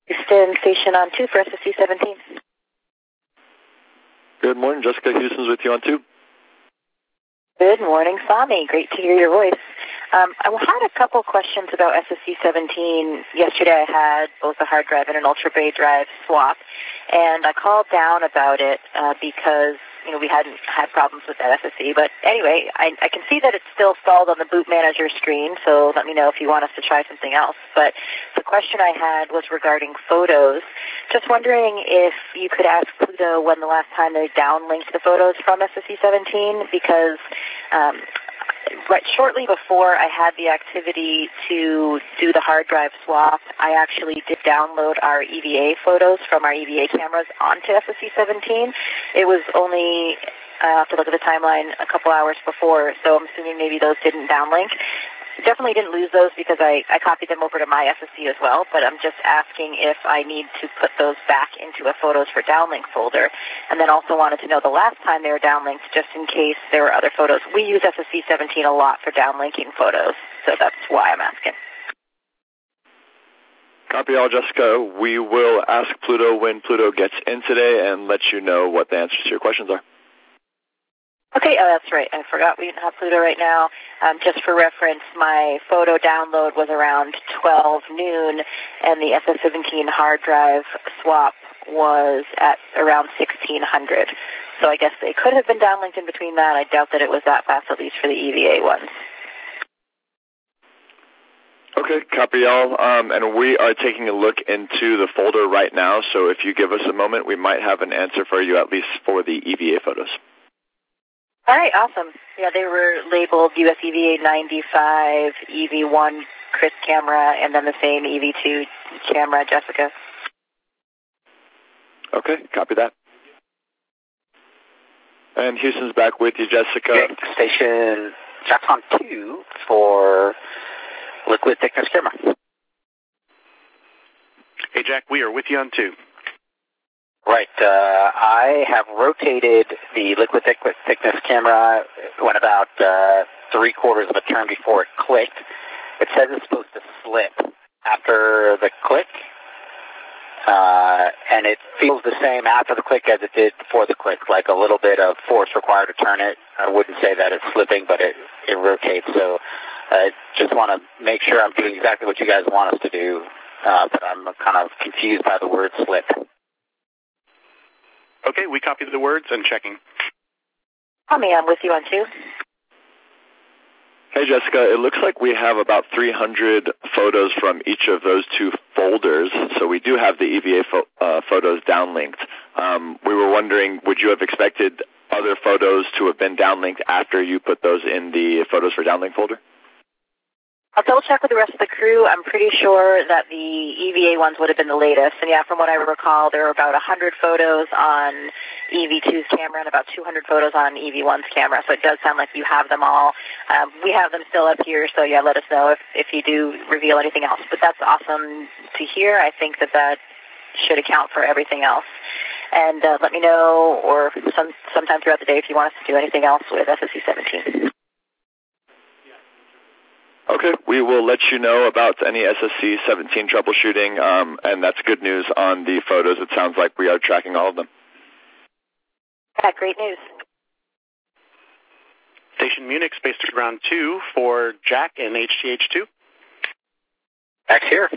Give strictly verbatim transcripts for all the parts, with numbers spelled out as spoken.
Houston, station on two for S S C seventeen. Good morning, Jessica. Houston's with you on two. Good morning, Sami. Great to hear your voice. Um, I had a couple questions about S S C seventeen. Yesterday I had both a hard drive and an Ultra Bay drive swap, and I called down about it uh, because you know we hadn't had problems with that S S C. But anyway, I, I can see that it's still stalled on the boot manager screen, so let me know if you want us to try something else. But the question I had was regarding photos. Just wondering if you could ask Pluto when the last time they downlinked the photos from S S C seventeen, because um, right shortly before I had the activity to do the hard drive swap, I actually did download our E V A photos from our E V A cameras onto S S C seventeen. It was only, I have to look at the timeline, a couple hours before, so I'm assuming maybe those didn't downlink. Definitely didn't lose those because I, I copied them over to my S S C as well, but I'm just asking if I need to put those back into a Photos for Downlink folder. And then also wanted to know the last time they were downlinked, just in case there were other photos. We use S S C seventeen a lot for downlinking photos, so that's why I'm asking. Copy all, Jessica. We will ask Pluto when Pluto gets in today and let you know what the answers to your questions are. Okay, oh, that's right. I forgot we didn't have Pluto right now. Um, just for reference, my photo download was around twelve noon, and the S S seventeen hard drive swap was at around sixteen hundred. So I guess they could have been downlinked in between that. I doubt that it was that fast, at least for the E V A ones. Okay, copy all. Um, and we are taking a look into the folder right now, so if you give us a moment, we might have an answer for you, at least for the E V A photos. All right, awesome. Yeah, they were labeled U S E V A ninety-five, E V one Chris camera, and then the same E V two camera, Jessica. Okay, copy that. And Houston's back with you, Jessica. Okay, station Jackson two for liquid thickness camera. Hey, Jack, we are with you on two. Right. Uh, I have rotated the liquid thickness camera, went about uh, three quarters of a turn before it clicked. It says it's supposed to slip after the click, uh, and it feels the same after the click as it did before the click, like a little bit of force required to turn it. I wouldn't say that it's slipping, but it, it rotates. So I just want to make sure I'm doing exactly what you guys want us to do, uh, but I'm kind of confused by the word slip. Okay, we copied the words and checking. Tommy, I'm with you on two. Hey, Jessica, it looks like we have about three hundred photos from each of those two folders, so we do have the E V A fo uh, photos downlinked. Um, we were wondering, would you have expected other photos to have been downlinked after you put those in the Photos for Downlink folder? I'll double check with the rest of the crew. I'm pretty sure that the E V A ones would have been the latest. And yeah, from what I recall, there were about one hundred photos on E V two's camera and about two hundred photos on E V one's camera. So it does sound like you have them all. Um, we have them still up here, so yeah, let us know if, if you do reveal anything else. But that's awesome to hear. I think that that should account for everything else. And uh, let me know, or some sometime throughout the day, if you want us to do anything else with S S C seventeen. Okay, we will let you know about any S S C seventeen troubleshooting, um, and that's good news on the photos. It sounds like we are tracking all of them. Yeah, great news. Station Munich, Space to Ground two for Jack and H T H two. Jack's here.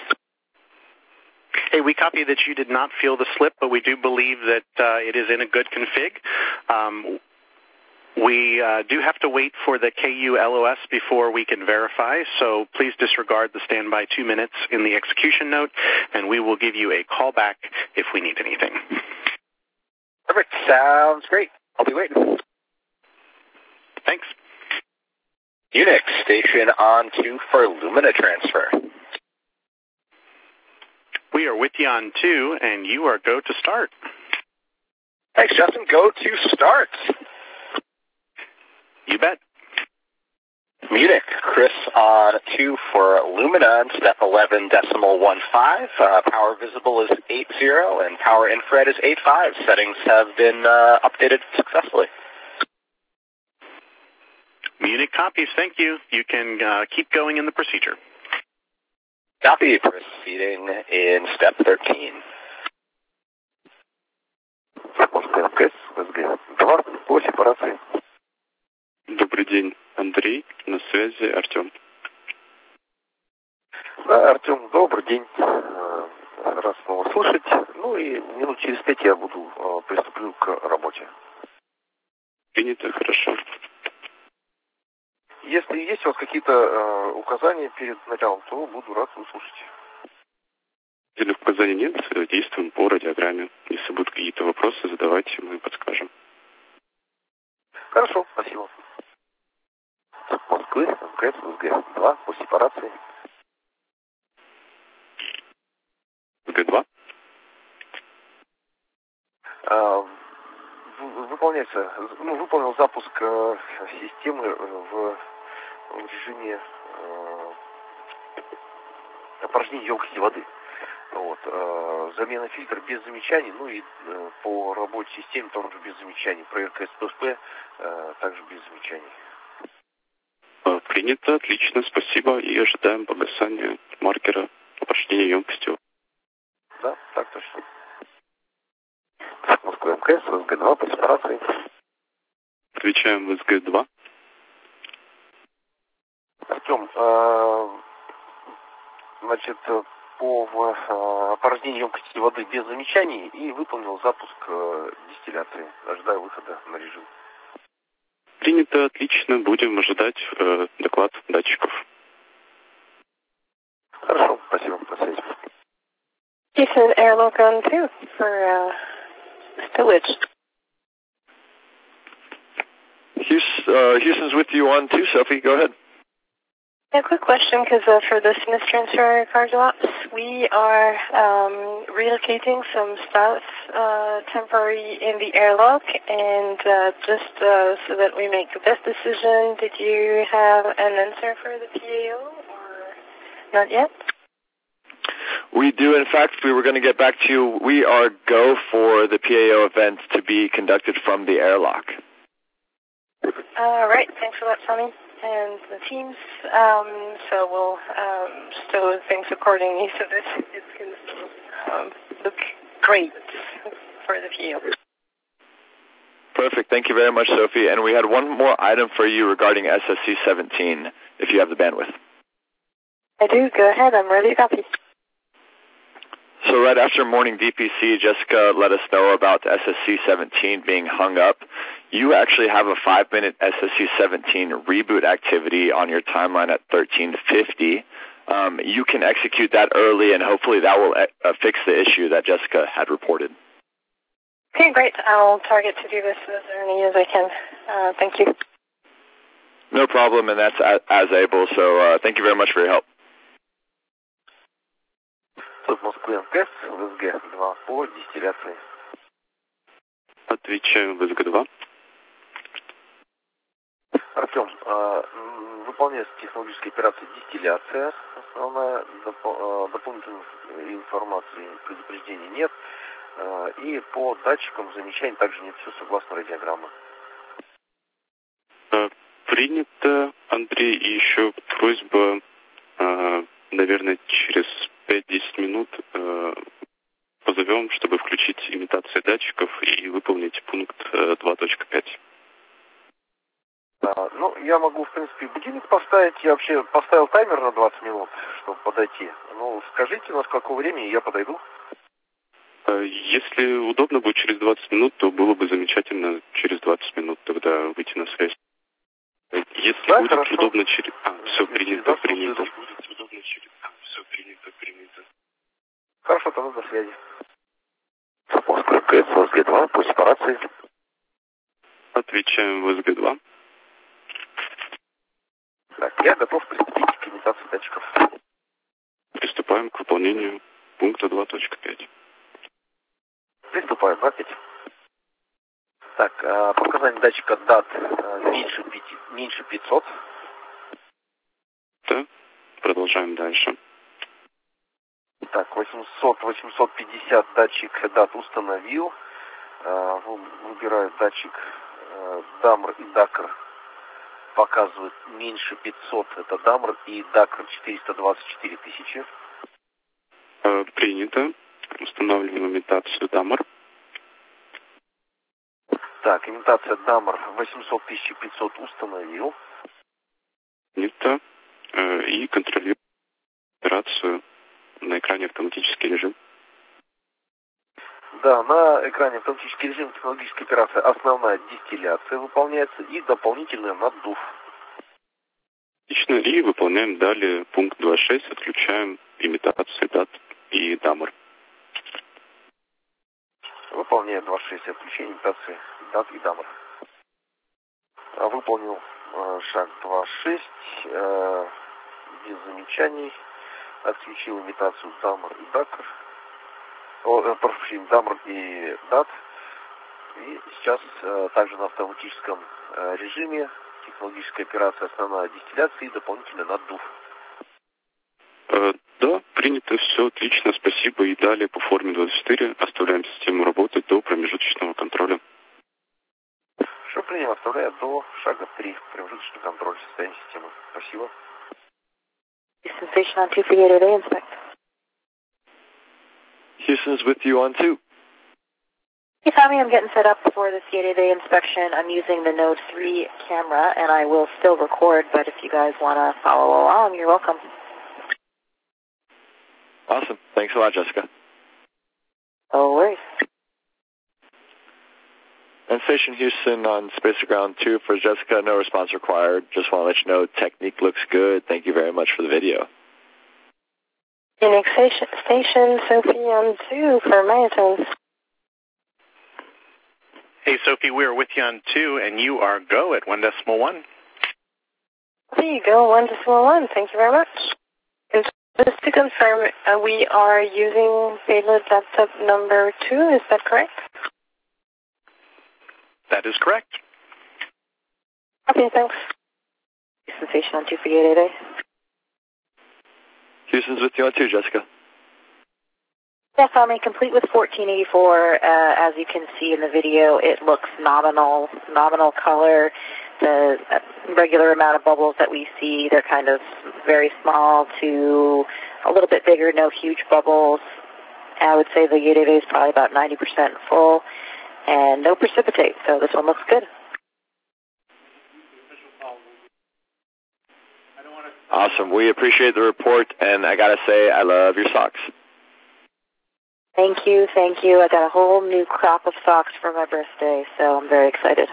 Hey, we copy that you did not feel the slip, but we do believe that uh, it is in a good config. Um, We uh, do have to wait for the K U L O S before we can verify, so please disregard the standby two minutes in the execution note, and we will give you a call back if we need anything. Perfect. Sounds great. I'll be waiting. Thanks. Unix, station on two for Lumina transfer. We are with you on two, and you are go to start. Thanks, Justin. Go to start. You bet. Munich, Chris on two for Lumina, step eleven decimal one five. Uh, power visible is eight zero, and power infrared is eight five. Settings have been uh, updated successfully. Munich copies, thank you. You can uh, keep going in the procedure. Copy, proceeding in step thirteen. Москва МКС, ВСГ два, по сепарации. Добрый день, Андрей, на связи Артем. Да, Артем, добрый день. Рад снова слышать. Ну и минут через пять я буду приступлю к работе. Принято, хорошо. Если есть у вас какие-то э, указания перед началом, то буду рад услышать. Если указаний нет, действуем по радиограмме. Если будут какие-то вопросы, задавайте, мы подскажем. Хорошо, спасибо. Москвы, МКС, ВСГ два, по сепарации. ВСГ два. А, выполняется, ну, выполнил запуск э, системы в, в режиме э, опорожнения емкости воды. Вот, э, замена фильтра без замечаний, ну и э, по работе системы тоже без замечаний. Проверка СПСП э, также без замечаний. Принято, отлично, спасибо. И ожидаем погасания маркера опорожнения емкости. Да, так точно. Москва МКС, ВСГ два, по сепарации. Отвечаем ВСГ два. Артем, э, значит, по э, опорожнению емкости воды без замечаний и выполнил запуск э, дистилляции. Ожидаю выхода на режим. Принято, отлично. Будем ожидать э, доклад датчиков. Хорошо, спасибо. До связи. Houston Airlock on two for uh, stillage. Houston, uh, Houston's with you on two, Sophie. Go ahead. A quick question, because uh, for the Smith transfer cargo ops, we are um, relocating some stuff uh, temporary in the airlock, and uh, just uh, so that we make the best decision, did you have an answer for the P A O, or not yet? We do. In fact, we were going to get back to you. We are go for the P A O event to be conducted from the airlock. All right. Thanks for that, Tommy. And the teams, um, so we'll um, stow things accordingly so that it can um, look great for the P A O. Perfect. Thank you very much, Sophie. And we had one more item for you regarding S S C seventeen, if you have the bandwidth. I do. Go ahead. I'm ready to copy. So right after morning D P C, Jessica let us know about S S C seventeen being hung up. You actually have a five-minute S S C seventeen reboot activity on your timeline at thirteen fifty. Um, you can execute that early, and hopefully that will uh, fix the issue that Jessica had reported. Okay, great. I'll target to do this as early as I can. Uh, thank you. No problem, and that's as, as able, so uh, thank you very much for your help. Тут Москва МКС, ВСГ два, по дистилляции. Отвечаем ВСГ два. Артем, э, выполняется технологическая операция дистилляция. Основная доп- дополнительной информации, предупреждений нет. Э, и по датчикам замечаний также нет, все согласно радиограммы. Принято, Андрей. И еще просьба, э, наверное, через пять-десять минут э, позовем, чтобы включить имитацию датчиков и выполнить пункт э, два точка пять. А, ну, я могу, в принципе, будильник поставить. Я вообще поставил таймер на двадцать минут, чтобы подойти. Ну, скажите, на сколько времени я подойду. Э, если удобно будет через двадцать минут, то было бы замечательно через двадцать минут тогда выйти на связь. Если Да, будет хорошо. удобно через... А, все, принято, принято. Будет удобно через... А, все, принято, принято. Хорошо, тогда до связи. Москва МКС, ВСГ два, по сепарации. Отвечаем ВСГ два. Так, я готов приступить к имитации датчиков. Приступаем к выполнению пункта два точка пять. Приступаем, опять. Так, э, показания датчика дат э, меньше, пяти, меньше пятисот. Да, продолжаем дальше. Так, восемьсот восемьсот пятьдесят датчик дат установил. Э, выбираю датчик э, Дамр и Дакр. Показывает меньше пятисот. Это Дамр и Дакр четыреста двадцать четыре тысячи. Э, принято. Устанавливаем имитацию Дамар. Так, имитация Дамар восемьсот тысяч пятьсот установил. Принято. Э, и контролируем операцию на экране автоматический режим. Да, на экране автоматический режим технологической операции основная дистилляция выполняется и дополнительный наддув. Отлично. И выполняем далее пункт два шесть. Отключаем имитацию дат и Дамар. Выполняем два шесть отключение имитации дат и Дамар. Выполнил э, шаг два шесть э, без замечаний. Отключил имитацию Дамар и Дакр. О, э, прошу прощения, Дамар и Дат. И сейчас э, также на автоматическом э, режиме технологическая операция основная дистилляция и дополнительный наддув. Э, да, принято, все отлично, спасибо. И далее по форме двадцать четыре оставляем систему работать до промежуточного контроля. Все принял, оставляю до шага три. Промежуточный контроль состояния системы. Спасибо. Houston Station on two for eight eight A, inspect. Houston's with you on two. Hey, Tommy, I'm getting set up for the C eight eight A inspection. I'm using the Node three camera, and I will still record, but if you guys want to follow along, you're welcome. Awesome. Thanks a lot, Jessica. No worries. And Station Houston on Spacer Ground two for Jessica. No response required. Just want to let you know technique looks good. Thank you very much for the video. Phoenix Station, station Sophie on two for Mayatone. Hey, Sophie, we're with you on two, and you are go at one decimal one. There you go, one decimal one. Thank you very much. And just to confirm, uh, we are using payload laptop number two. Is that correct? That is correct. Okay, thanks. Houston Station on two for eight eight A. Houston's with you on two, Jessica. Yes, Tommy, complete with fourteen eighty-four. Uh, as you can see in the video, it looks nominal, nominal color. The uh, regular amount of bubbles that we see, they're kind of very small to a little bit bigger, no huge bubbles. I would say the eight eight A is probably about ninety percent full, and no precipitate, so this one looks good. Awesome. We appreciate the report, and I got to say, I love your socks. Thank you, thank you. I got a whole new crop of socks for my birthday, so I'm very excited.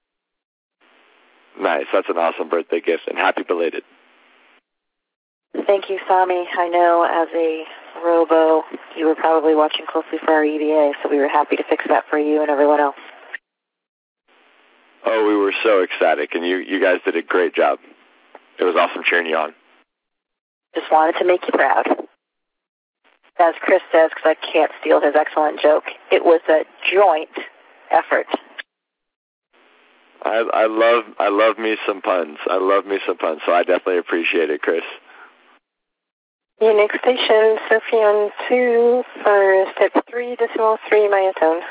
Nice. That's an awesome birthday gift, and happy belated. Thank you, Sami. I know as a robo, you were probably watching closely for our E V A, so we were happy to fix that for you and everyone else. Oh, we were so ecstatic, and you, you guys did a great job. It was awesome cheering you on. Just wanted to make you proud. As Chris says, because I can't steal his excellent joke, it was a joint effort. I, I love I love me some puns. I love me some puns, so I definitely appreciate it, Chris. Your next station, Sophie on two for step three decimal three Mayatone.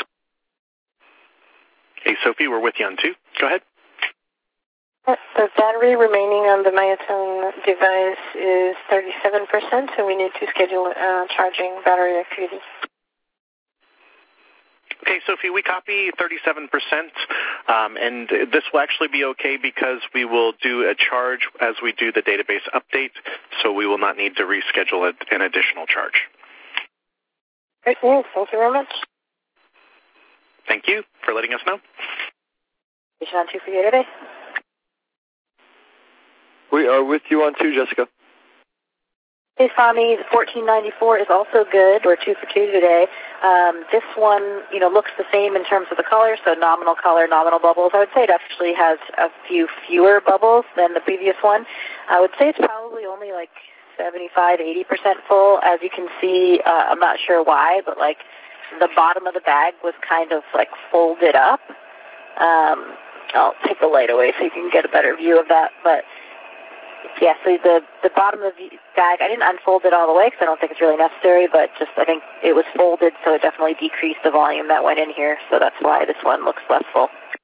Hey, Sophie, we're with you on two. Go ahead. The battery remaining on the Mayatone device is thirty-seven percent, so we need to schedule uh, charging battery activity. Okay, Sophie, we copy thirty-seven percent, um, and this will actually be okay because we will do a charge as we do the database update, so we will not need to reschedule an additional charge. Great news. Thank you very much. Thank you for letting us know. Station on two for you today. We are with you on two, Jessica. Hey, Sami, the fourteen ninety-four is also good. We're two for two today. Um, this one, you know, looks the same in terms of the color, so nominal color, nominal bubbles. I would say it actually has a few fewer bubbles than the previous one. I would say it's probably only like seventy-five, eighty percent full. As you can see, uh, I'm not sure why, but like the bottom of the bag was kind of like folded up. Um, I'll take the light away so you can get a better view of that, but yeah, so the, the bottom of the bag, I didn't unfold it all the way because I don't think it's really necessary, but just I think it was folded, so it definitely decreased the volume that went in here, so that's why this one looks less full.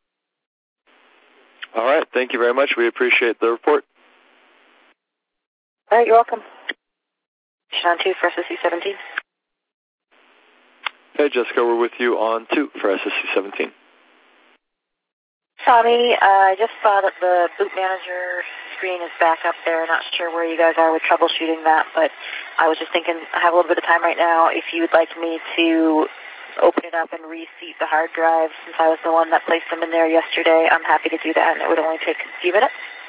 All right, thank you very much. We appreciate the report. All right, you're welcome. Station on two for S S C seventeen. Hey, Jessica, we're with you on two for S S C seventeen. Tommy, uh, I just saw that the boot manager screen is back up there. Not sure where you guys are with troubleshooting that, but I was just thinking I have a little bit of time right now. If you would like me to open it up and reseat the hard drive, since I was the one that placed them in there yesterday, I'm happy to do that, and it would only take a few minutes.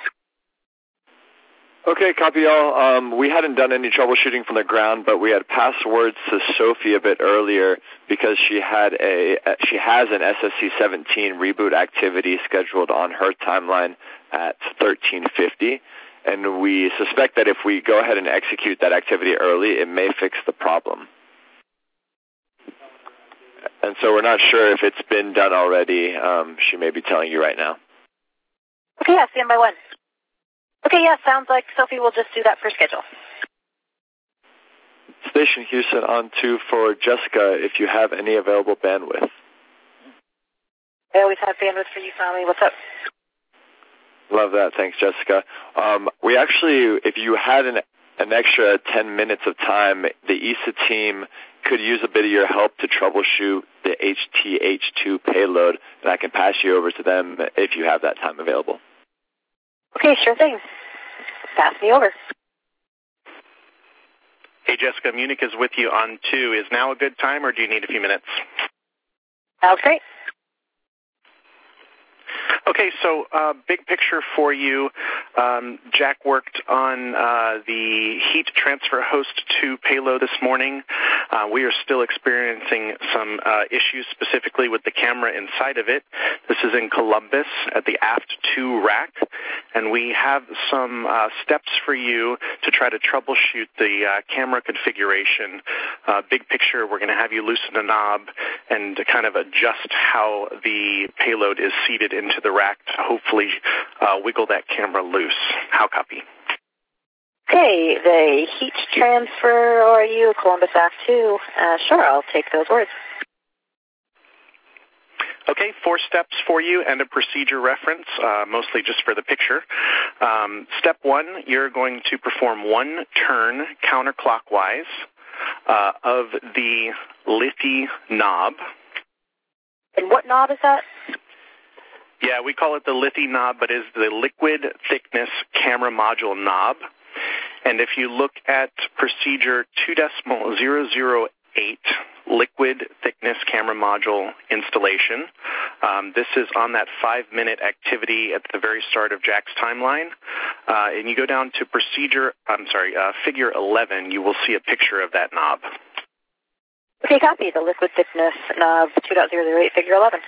Okay, copy all. Um, we hadn't done any troubleshooting from the ground, but we had passed words to Sophie a bit earlier because she had a she has an S S C seventeen reboot activity scheduled on her timeline at thirteen fifty, and we suspect that if we go ahead and execute that activity early, it may fix the problem. And so we're not sure if it's been done already. Um, she may be telling you right now. Okay, yeah, stand by one. Okay, yeah, sounds like Sophie will just do that per schedule. Station Houston on two for Jessica, if you have any available bandwidth. I always have bandwidth for you, Tommy. What's up? Love that. Thanks, Jessica. Um, we actually, if you had an, an extra ten minutes of time, the E S A team could use a bit of your help to troubleshoot the H T H two payload, and I can pass you over to them if you have that time available. Okay, sure thing. Pass me over. Hey, Jessica, Munich is with you on two. Is now a good time, or do you need a few minutes? Sounds great. Okay, so uh, big picture for you. Um, Jack worked on uh, the heat transfer host two payload this morning. Uh, we are still experiencing some uh, issues specifically with the camera inside of it. This is in Columbus at the aft two rack, and we have some uh, steps for you to try to troubleshoot the uh, camera configuration. Uh, big picture, we're going to have you loosen a knob and to kind of adjust how the payload is seated into the rack to hopefully uh, wiggle that camera loose. How copy? Okay, the heat transfer, or you, Columbus Act two. Uh, sure, I'll take those words. Okay, four steps for you and a procedure reference, uh, mostly just for the picture. Um, step one, you're going to perform one turn counterclockwise uh, of the lithy knob. And what knob is that? Yeah, we call it the lithy knob, but it's the liquid thickness camera module knob. And if you look at procedure two decimal zero zero eight, liquid thickness camera module installation, um, this is on that five-minute activity at the very start of Jack's timeline. Uh, and you go down to procedure, I'm sorry, uh, figure eleven, you will see a picture of that knob. Okay, copy. The liquid thickness knob two point zero zero eight, figure eleven.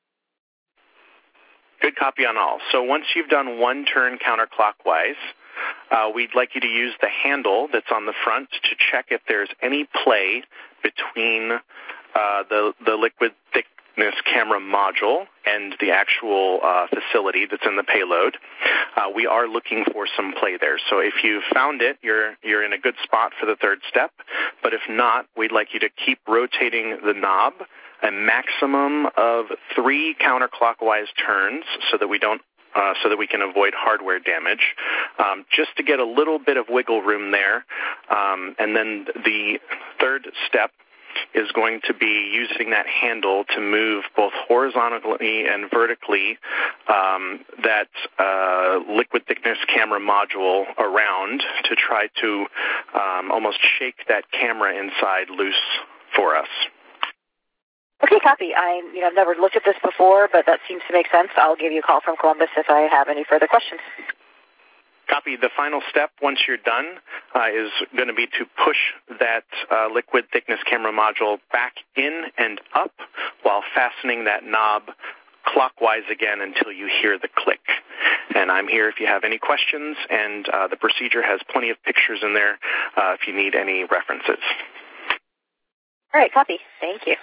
Good copy on all. So once you've done one turn counterclockwise, uh, we'd like you to use the handle that's on the front to check if there's any play between uh, the, the liquid thickness camera module and the actual uh, facility that's in the payload. Uh, we are looking for some play there. So if you've found it, you're, you're in a good spot for the third step. But if not, we'd like you to keep rotating the knob a maximum of three counterclockwise turns so that we don't uh, so that we can avoid hardware damage, um, just to get a little bit of wiggle room there. Um, and then the third step is going to be using that handle to move both horizontally and vertically um, that uh, liquid thickness camera module around to try to um, almost shake that camera inside loose for us. Okay, copy. I, you know, I've never looked at this before, but that seems to make sense. I'll give you a call from Columbus if I have any further questions. Copy. The final step, once you're done, uh, is going to be to push that uh, liquid thickness camera module back in and up while fastening that knob clockwise again until you hear the click. And I'm here if you have any questions, and uh, the procedure has plenty of pictures in there uh, if you need any references. All right, copy. Thank you.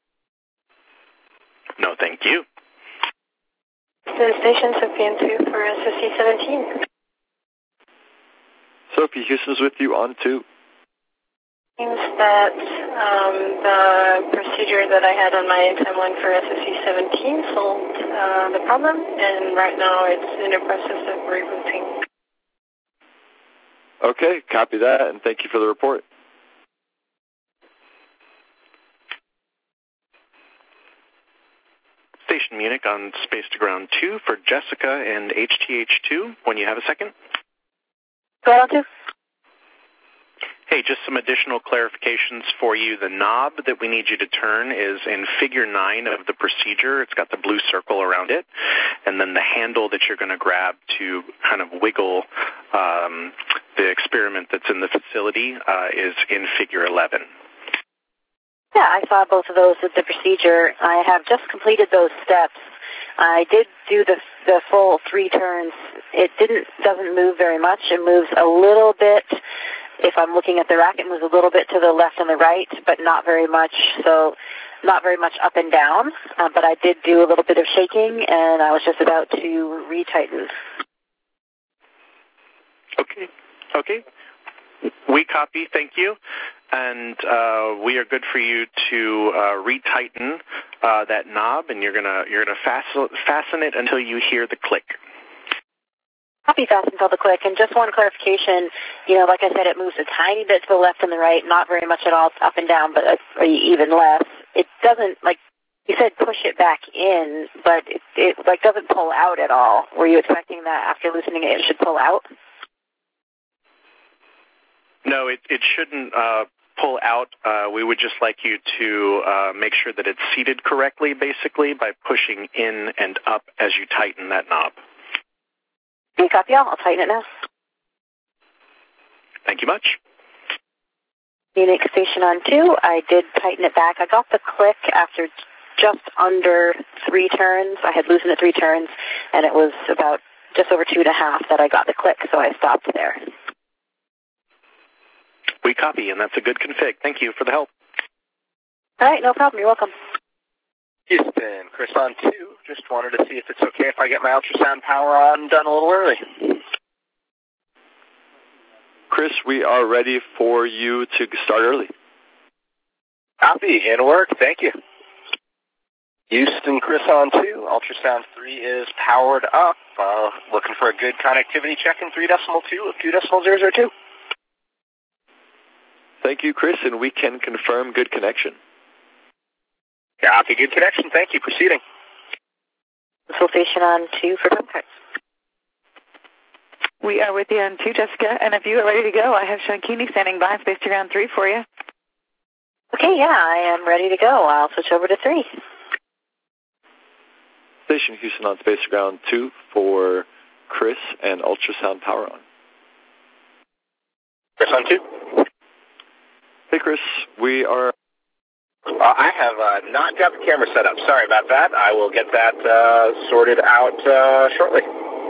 No, thank you. The station Sophie N two for S S C seventeen. Sophie, Houston's with you on two. Seems that um, the procedure that I had on my timeline for S S C seventeen solved uh, the problem, and right now it's in the process of rebooting. Okay, copy that, and thank you for the report. Station Munich on Space to Ground two for Jessica and H T H two, when you have a second. Go ahead on two. Hey, just some additional clarifications for you. The knob that we need you to turn is in figure nine of the procedure. It's got the blue circle around it. And then the handle that you're going to grab to kind of wiggle um, the experiment that's in the facility uh, is in figure eleven. Yeah, I saw both of those at the procedure. I have just completed those steps. I did do the the full three turns. It didn't doesn't move very much. It moves a little bit. If I'm looking at the rack, it moves a little bit to the left and the right, but not very much. So not very much up and down. Uh, but I did do a little bit of shaking, and I was just about to retighten. Okay. Okay. We copy. Thank you. And uh, we are good for you to uh, retighten uh, that knob, and you're gonna you're gonna fasten fasten it until you hear the click. Copy fast until the click. And just one clarification, you know, like I said, it moves a tiny bit to the left and the right, not very much at all up and down, but uh, even less. It doesn't, like you said, push it back in, but it, it like doesn't pull out at all. Were you expecting that after loosening it, it should pull out? No, it, it shouldn't uh, pull out. Uh, we would just like you to uh, make sure that it's seated correctly, basically, by pushing in and up as you tighten that knob. Okay, copy all. I'll tighten it now. Thank you much. Munich Station on two. I did tighten it back. I got the click after just under three turns. I had loosened it three turns, and it was about just over two and a half that I got the click, so I stopped there. We copy, and that's a good config. Thank you for the help. All right, no problem. You're welcome. Houston, Chris on two. Just wanted to see if it's okay if I get my ultrasound power on done a little early. Chris, we are ready for you to start early. Copy, in work, thank you. Houston, Chris on two. Ultrasound three is powered up. Uh, looking for a good connectivity check in three decimal two of two decimal zero zero two. Thank you, Chris, and we can confirm good connection. Copy, good connection. Thank you. Proceeding. Station on two for time cards. We are with you on two, Jessica, and if you are ready to go, I have Sean Keeney standing by, Space to Ground three for you. Okay, yeah, I am ready to go. I'll switch over to three. Station Houston on Space to Ground two for Chris and ultrasound power on. Chris on two. Hey, Chris, we are... Uh, I have uh, not got the camera set up. Sorry about that. I will get that uh, sorted out uh, shortly.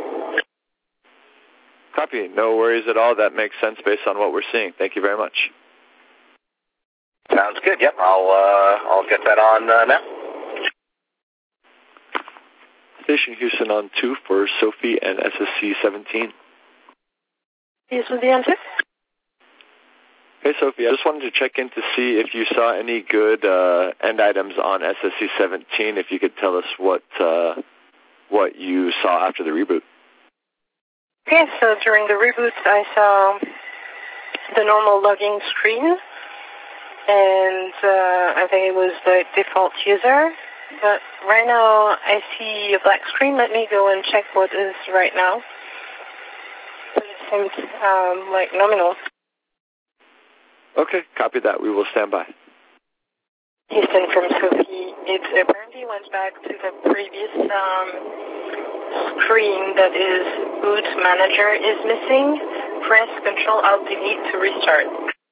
Copy. No worries at all. That makes sense based on what we're seeing. Thank you very much. Sounds good. Yep, I'll uh, I'll get that on uh, now. Station Houston on two for Sophie and S S C seventeen. Houston the answer. Hey, Sophie, I just wanted to check in to see if you saw any good uh, end items on S S C seventeen, if you could tell us what uh, what you saw after the reboot. Okay, so during the reboot, I saw the normal logging screen, and uh, I think it was the default user. But right now, I see a black screen. Let me go and check what is right now. But it seems um, like nominal. Okay, copy that. We will stand by. Houston from Sophie. It apparently went back to the previous um, screen that is boot manager is missing. Press Control Alt Delete to restart.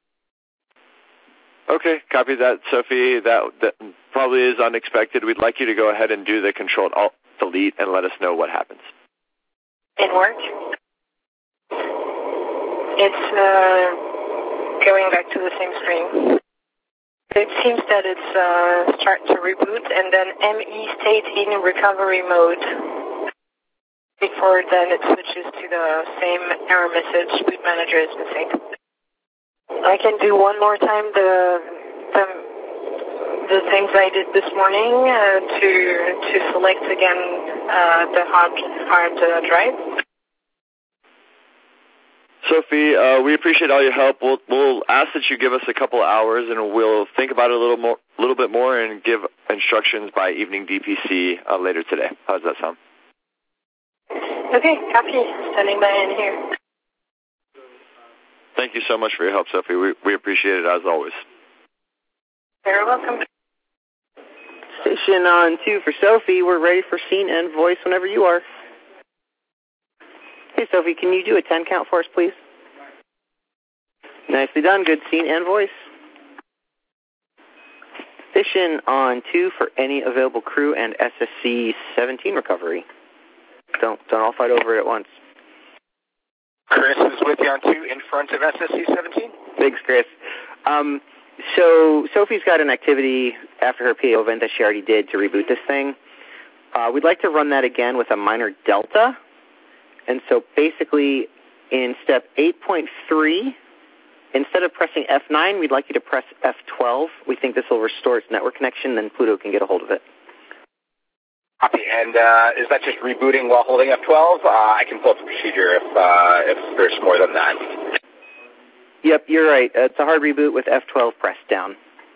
Okay, copy that, Sophie. That, that probably is unexpected. We'd like you to go ahead and do the Control Alt Delete and let us know what happens. In work. It's uh, going back to the same screen. It seems that it's uh, start to reboot and then M E state in recovery mode. Before then it switches to the same error message, boot manager is missing. I can do one more time the the, the things I did this morning uh, to to select again uh, the hard hard uh, drive. Sophie, uh, we appreciate all your help. We'll, we'll ask that you give us a couple hours, and we'll think about it a little more, little bit more, and give instructions by evening D P C uh, later today. How does that sound? Okay, copy. Standing by in here. Thank you so much for your help, Sophie. We, we appreciate it as always. You're welcome. Station on two for Sophie. We're ready for scene and voice whenever you are. Hey, Sophie, can you do a ten count for us, please? Nicely done. Good scene and voice. Station on two for any available crew and S S C seventeen recovery. Don't don't all fight over it at once. Chris is with you on two in front of S S C seventeen. Thanks, Chris. Um, so Sophie's got an activity after her P A O event that she already did to reboot this thing. Uh, we'd like to run that again with a minor delta. And so basically in step eight point three, instead of pressing F nine, we'd like you to press F twelve. We think this will restore its network connection, then Pluto can get a hold of it. Copy. And uh, is that just rebooting while holding F twelve? Uh, I can pull up the procedure if, uh, if there's more than that. Yep, you're right. Uh, it's a hard reboot with F twelve pressed down.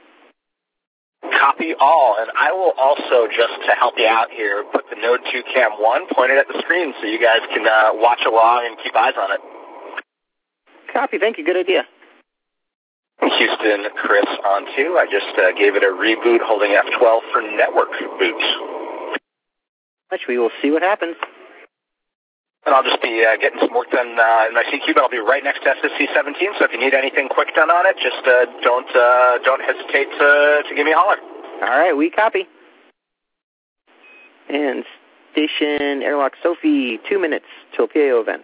Copy all, and I will also, just to help you out here, put the Node two Cam one pointed at the screen so you guys can uh, watch along and keep eyes on it. Copy, thank you, good idea. Houston, Chris on two. I just uh, gave it a reboot holding F twelve for network boots. Which we will see what happens. And I'll just be uh, getting some work done uh, in my C Q, but I'll be right next to S S C seventeen, so if you need anything quick done on it, just uh, don't uh, don't hesitate to, to give me a holler. All right, we copy. And station airlock Sophie, two minutes till P A O event.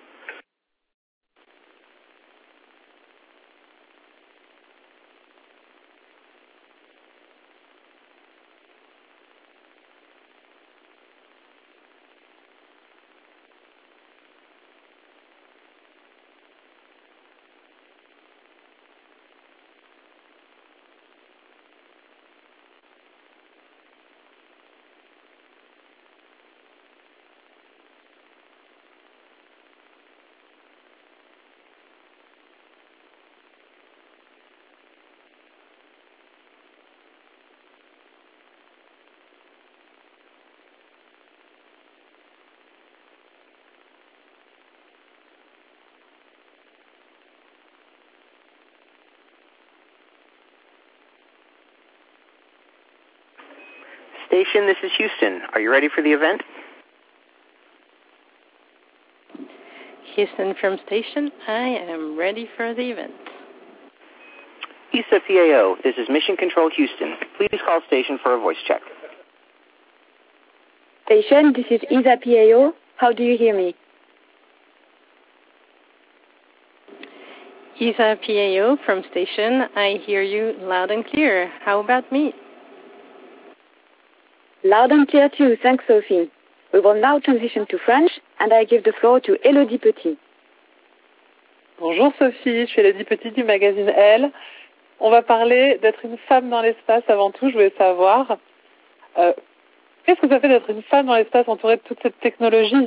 Station, this is Houston. Are you ready for the event? Houston from station, I am ready for the event. E S A P A O, this is Mission Control Houston. Please call station for a voice check. Station, this is E S A P A O. How do you hear me? E S A P A O from station, I hear you loud and clear. How about me? Loud and clear too, thanks Sophie. We will now transition to French, and I give the floor to Elodie Petit. Bonjour Sophie, je suis Elodie Petit du magazine Elle. On va parler d'être une femme dans l'espace. Avant tout, je voulais savoir, euh, qu'est-ce que ça fait d'être une femme dans l'espace entourée de toute cette technologie?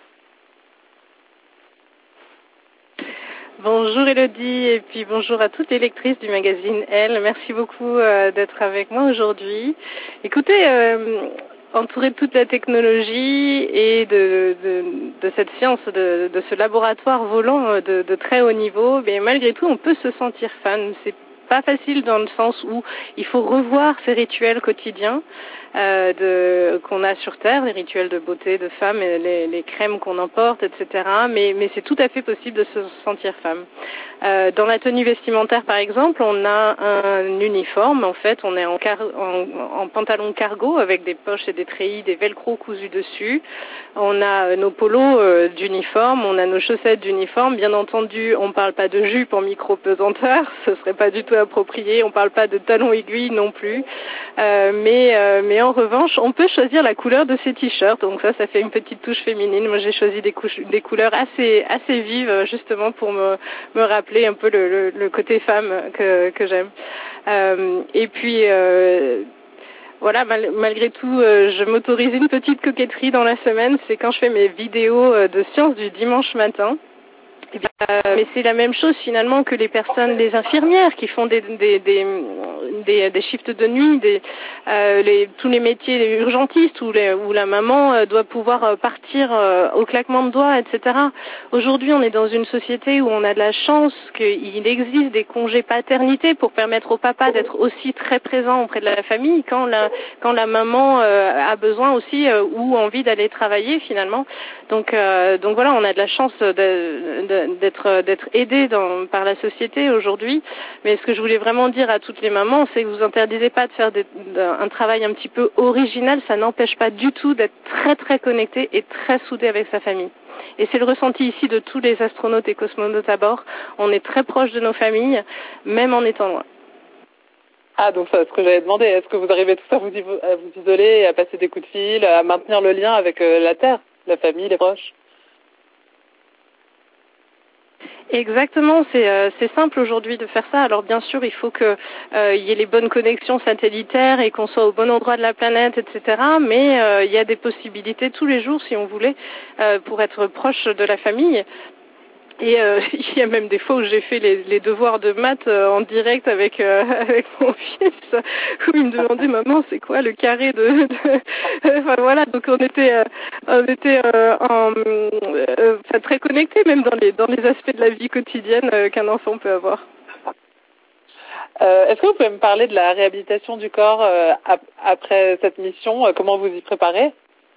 Bonjour Elodie, et puis bonjour à toutes les lectrices du magazine Elle. Merci beaucoup euh, d'être avec moi aujourd'hui. Écoutez, euh, entourée de toute la technologie et de, de, de cette science, de, de ce laboratoire volant de, de très haut niveau, mais malgré tout, on peut se sentir fan. C'est pas facile dans le sens où il faut revoir ses rituels quotidiens euh, de, qu'on a sur Terre, les rituels de beauté de femme, les, les crèmes qu'on emporte, et cetera. Mais, mais c'est tout à fait possible de se sentir femme. Euh, dans la tenue vestimentaire, par exemple, on a un uniforme. En fait, on est en, car, en, en pantalon cargo avec des poches et des treillis, des velcro cousus dessus. On a nos polos euh, d'uniforme, on a nos chaussettes d'uniforme. Bien entendu, on ne parle pas de jupe en micro-pesanteur, ce serait pas du tout approprié. On ne parle pas de talons aiguilles non plus. Euh, mais, euh, mais en revanche, on peut choisir la couleur de ses t-shirts. Donc ça, ça fait une petite touche féminine. Moi, j'ai choisi des, couches, des couleurs assez, assez vives, justement pour me, me rappeler un peu le, le, le côté femme que, que j'aime. Euh, et puis... Euh, Voilà, mal, malgré tout, euh, je m'autorise une petite coquetterie dans la semaine, c'est quand je fais mes vidéos euh, de sciences du dimanche matin. Et bien, Euh, mais c'est la même chose finalement que les personnes, les infirmières qui font des des des des, des shifts de nuit, des euh, les, tous les métiers, les urgentistes où, les, où la maman euh, doit pouvoir partir euh, au claquement de doigts, et cetera. Aujourd'hui, on est dans une société où on a de la chance qu'il existe des congés paternité pour permettre au papa d'être aussi très présent auprès de la famille quand la quand la maman euh, a besoin aussi euh, ou envie d'aller travailler finalement. Donc euh, donc voilà, on a de la chance de, de, d'être d'être aidé dans, par la société aujourd'hui. Mais ce que je voulais vraiment dire à toutes les mamans, c'est que vous interdisez pas de faire des, un travail un petit peu original. Ça n'empêche pas du tout d'être très très connecté et très soudé avec sa famille. Et c'est le ressenti ici de tous les astronautes et cosmonautes à bord. On est très proche de nos familles, même en étant loin. Ah, donc c'est ce que j'avais demandé. Est-ce que vous arrivez tous à vous, à vous isoler, à passer des coups de fil, à maintenir le lien avec euh, la Terre, la famille, les proches? Exactement, c'est euh, c'est simple aujourd'hui de faire ça. Alors bien sûr, il faut que euh, il y ait les bonnes connexions satellitaires et qu'on soit au bon endroit de la planète, et cetera. Mais euh, il y a des possibilités tous les jours, si on voulait, euh, pour être proche de la famille. Et euh, il y a même des fois où j'ai fait les, les devoirs de maths euh, en direct avec euh, avec mon fils, où il me demandait maman c'est quoi le carré de, de... enfin voilà, donc on était euh, on était euh, en, euh, enfin, très connectés même dans les dans les aspects de la vie quotidienne euh, qu'un enfant peut avoir. Euh, est-ce que vous pouvez me parler de la réhabilitation du corps euh, ap- après cette mission, euh, comment vous y préparez?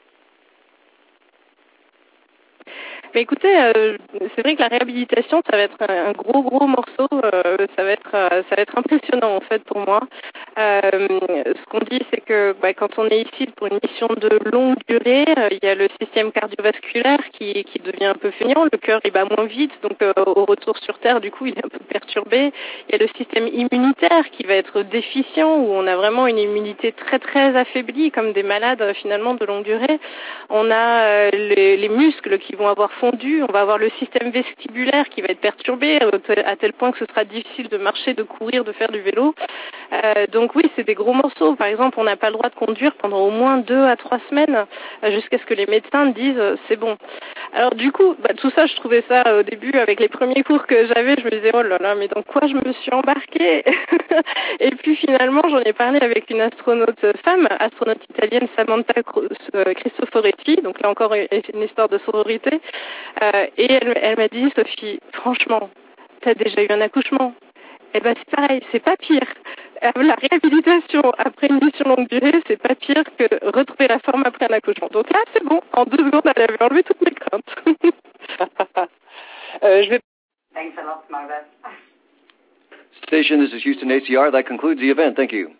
Mais écoutez, euh, c'est vrai que la réhabilitation, ça va être un, un gros gros morceau, euh, ça va être euh, ça va être impressionnant en fait pour moi. Euh, ce qu'on dit, c'est que bah, quand on est ici pour une mission de longue durée, euh, il y a le système cardiovasculaire qui, qui devient un peu feignant, le cœur il bat moins vite, donc euh, au retour sur Terre, du coup, il est un peu perturbé. Il y a le système immunitaire qui va être déficient, où on a vraiment une immunité très très affaiblie, comme des malades euh, finalement de longue durée. On a euh, les, les muscles qui vont avoir fondu, on va avoir le système vestibulaire qui va être perturbé à tel point que ce sera difficile de marcher, de courir, de faire du vélo. Euh, donc oui, c'est des gros morceaux. Par exemple, on n'a pas le droit de conduire pendant au moins deux à trois semaines euh, jusqu'à ce que les médecins disent euh, c'est bon. Alors du coup, bah, tout ça, je trouvais ça euh, au début avec les premiers cours que j'avais, je me disais oh là là, mais dans quoi je me suis embarquée? Et puis finalement, j'en ai parlé avec une astronaute femme, astronaute italienne Samantha Cristoforetti. Donc là encore, une histoire de sororité. Euh, et elle, elle m'a dit Sophie, franchement, t'as déjà eu un accouchement? Eh ben c'est pareil, c'est pas pire. La réhabilitation après une mission longue durée, c'est pas pire que retrouver la forme après un accouchement. Donc là, c'est bon. En deux secondes, elle avait enlevé toutes mes craintes. euh, je vais... Thanks a lot, Margaret. Station, this is Houston A C R. That concludes the event. Thank you.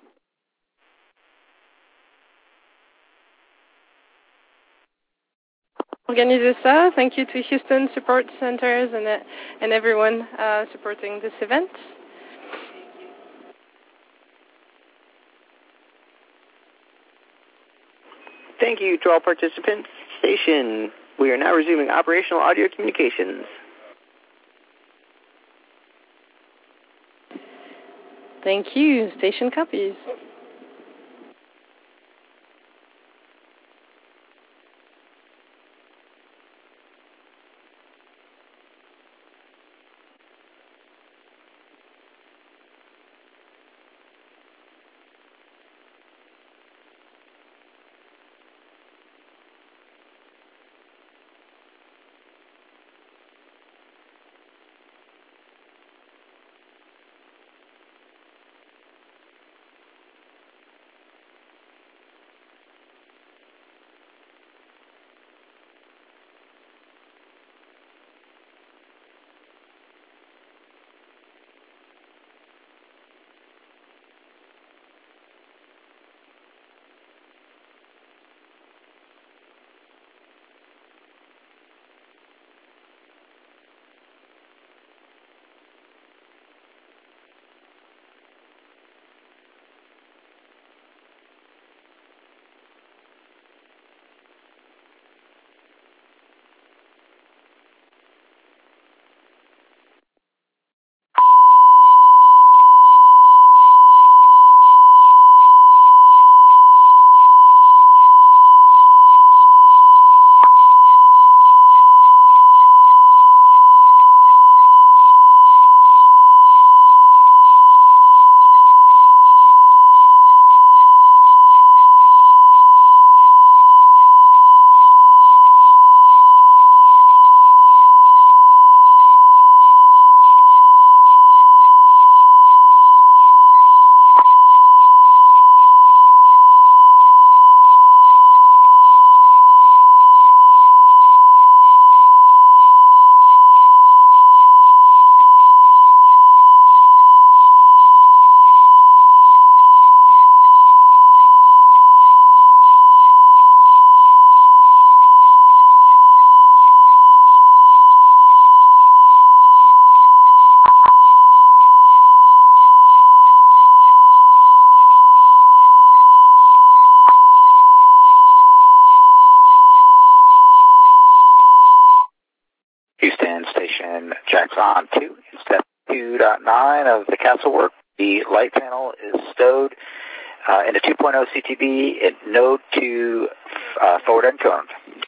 Organiser ça. Thank you to Houston Support Centers and, uh, and everyone uh, supporting this event. Thank you to all participants. Station, we are now resuming operational audio communications. Thank you. Station copies. Jackson two, step two point nine of the castle work. The light panel is stowed uh, in a two point oh C T B at node two uh, forward end cone.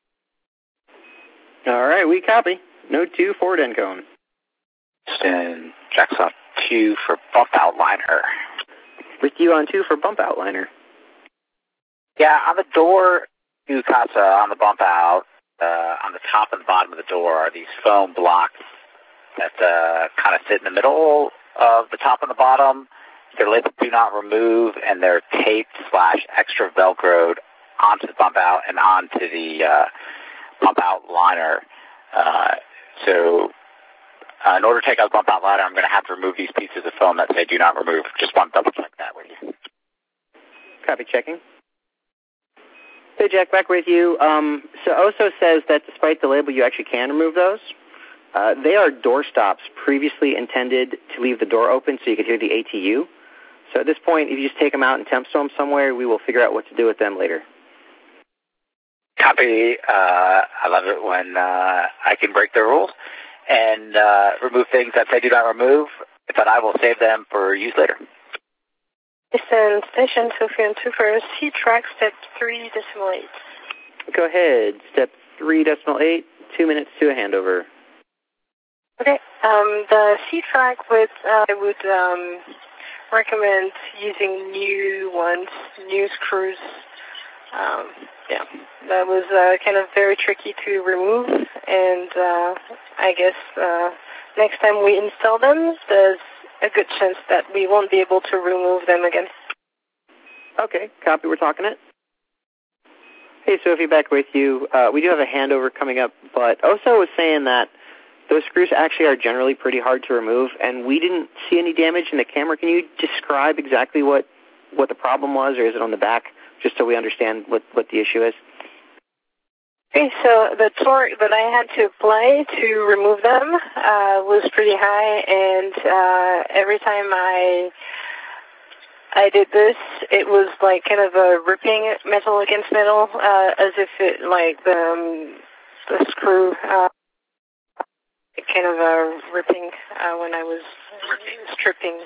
All right, we copy. Node two forward end cone. And Jackson two for bump outliner. With you on two for bump outliner. Yeah, on the door to Casa, on the bump out, uh, on the top and the bottom of the door are these foam blocks that uh, kind of sit in the middle of the top and the bottom. They're labeled do not remove, and they're taped slash extra velcroed onto the bump out and onto the uh, bump out liner. Uh, so uh, in order to take out the bump out liner, I'm going to have to remove these pieces of foam that say do not remove. Just want to double check that with you. Copy checking. Hey, Jack, back with you. Um, so Oso says that despite the label, you actually can remove those. Uh, they are door stops previously intended to leave the door open so you could hear the A T U. So at this point, if you just take them out and temp store them somewhere, we will figure out what to do with them later. Copy. Uh, I love it when uh, I can break the rules and uh, remove things that say do not remove, but I will save them for use later. Listen, station Sophie and two for C track, step three decimal eight. Go ahead. Step three decimal eight, two minutes to a handover. Okay. Um, the C track would uh, I would um, recommend using new ones, new screws. Um, yeah, that was uh, kind of very tricky to remove, and uh, I guess uh, next time we install them, there's a good chance that we won't be able to remove them again. Okay, copy, we're talking it. Hey, Sophie, back with you. Uh, we do have a handover coming up, but Oso was saying that those screws actually are generally pretty hard to remove, and we didn't see any damage in the camera. Can you describe exactly what, what the problem was, or is it on the back, just so we understand what, what the issue is? Okay, so the torque that I had to apply to remove them uh, was pretty high, and uh, every time I I did this, it was like kind of a ripping metal against metal, uh, as if it like the um, the screw uh, kind of a ripping uh, when I was stripping.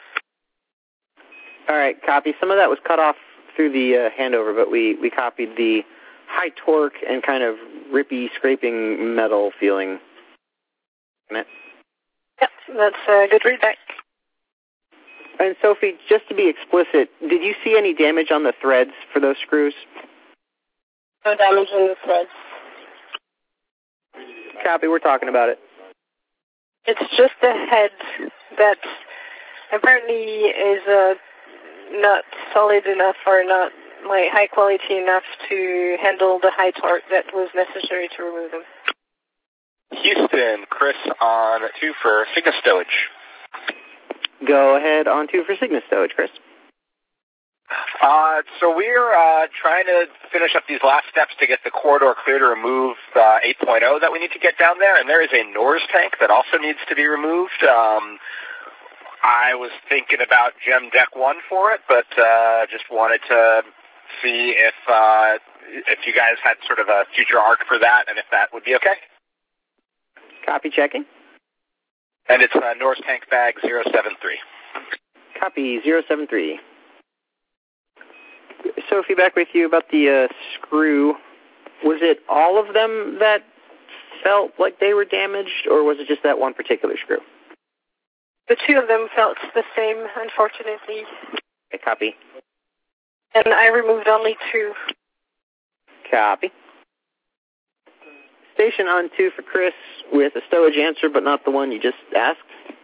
All right, copy. Some of that was cut off through the uh, handover, but we, we copied the high torque and kind of rippy, scraping metal feeling. Yep, that's a good readback. And Sophie, just to be explicit, did you see any damage on the threads for those screws? No damage on the threads. Copy, we're talking about it. It's just the head that apparently is uh, not solid enough or not like high quality enough to handle the high torque that was necessary to remove them. Houston, Chris on two for Cygnus stowage. Go ahead on two for Cygnus stowage, Chris. Uh, so we're uh, trying to finish up these last steps to get the corridor clear to remove uh, eight point oh that we need to get down there, and there is a Norse tank that also needs to be removed. Um, I was thinking about Gem Deck one for it, but uh, just wanted to see if uh, if you guys had sort of a future arc for that, and if that would be okay. Copy checking. And it's uh, Norse Tank Bag zero seven three. Copy zero seven three. Sophie, back with you about the uh, screw. Was it all of them that felt like they were damaged, or was it just that one particular screw? The two of them felt the same, unfortunately. Okay, copy. And I removed only two. Copy. Station on two for Chris with a stowage answer, but not the one you just asked.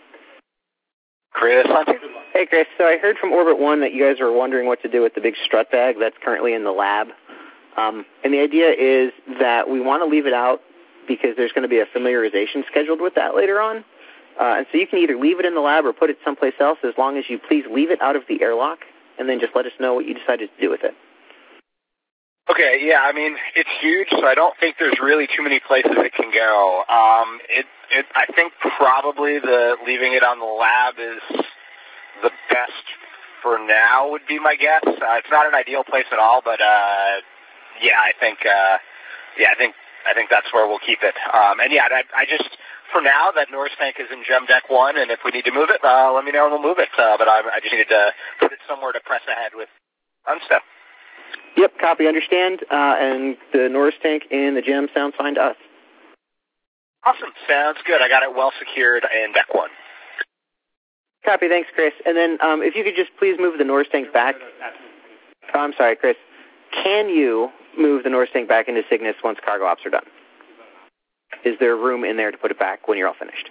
Chris on two. Hey, Chris. So I heard from Orbit one that you guys were wondering what to do with the big strut bag that's currently in the lab. Um, and the idea is that we want to leave it out because there's going to be a familiarization scheduled with that later on. Uh, and so you can either leave it in the lab or put it someplace else, as long as you please leave it out of the airlock, and then just let us know what you decided to do with it. Okay, yeah, I mean, it's huge, so I don't think there's really too many places it can go. Um, it, it, I think probably the leaving it on the lab is the best for now would be my guess. Uh, it's not an ideal place at all, but uh, yeah, I think, uh, yeah, I think I think that's where we'll keep it. Um, and yeah, I, I just, for now, that Norris tank is in Gem Deck one, and if we need to move it, uh, let me know and we'll move it. Uh, but I, I just needed to put it somewhere to press ahead with Unstep. Yep, copy, understand, uh, and the Norris tank and the Gem sounds fine to us. Awesome, sounds good. I got it well secured in Deck one. Copy, thanks, Chris. And then um, if you could just please move the Norris tank back. Oh, I'm sorry, Chris. Can you move the Norris tank back into Cygnus once cargo ops are done? Is there room in there to put it back when you're all finished?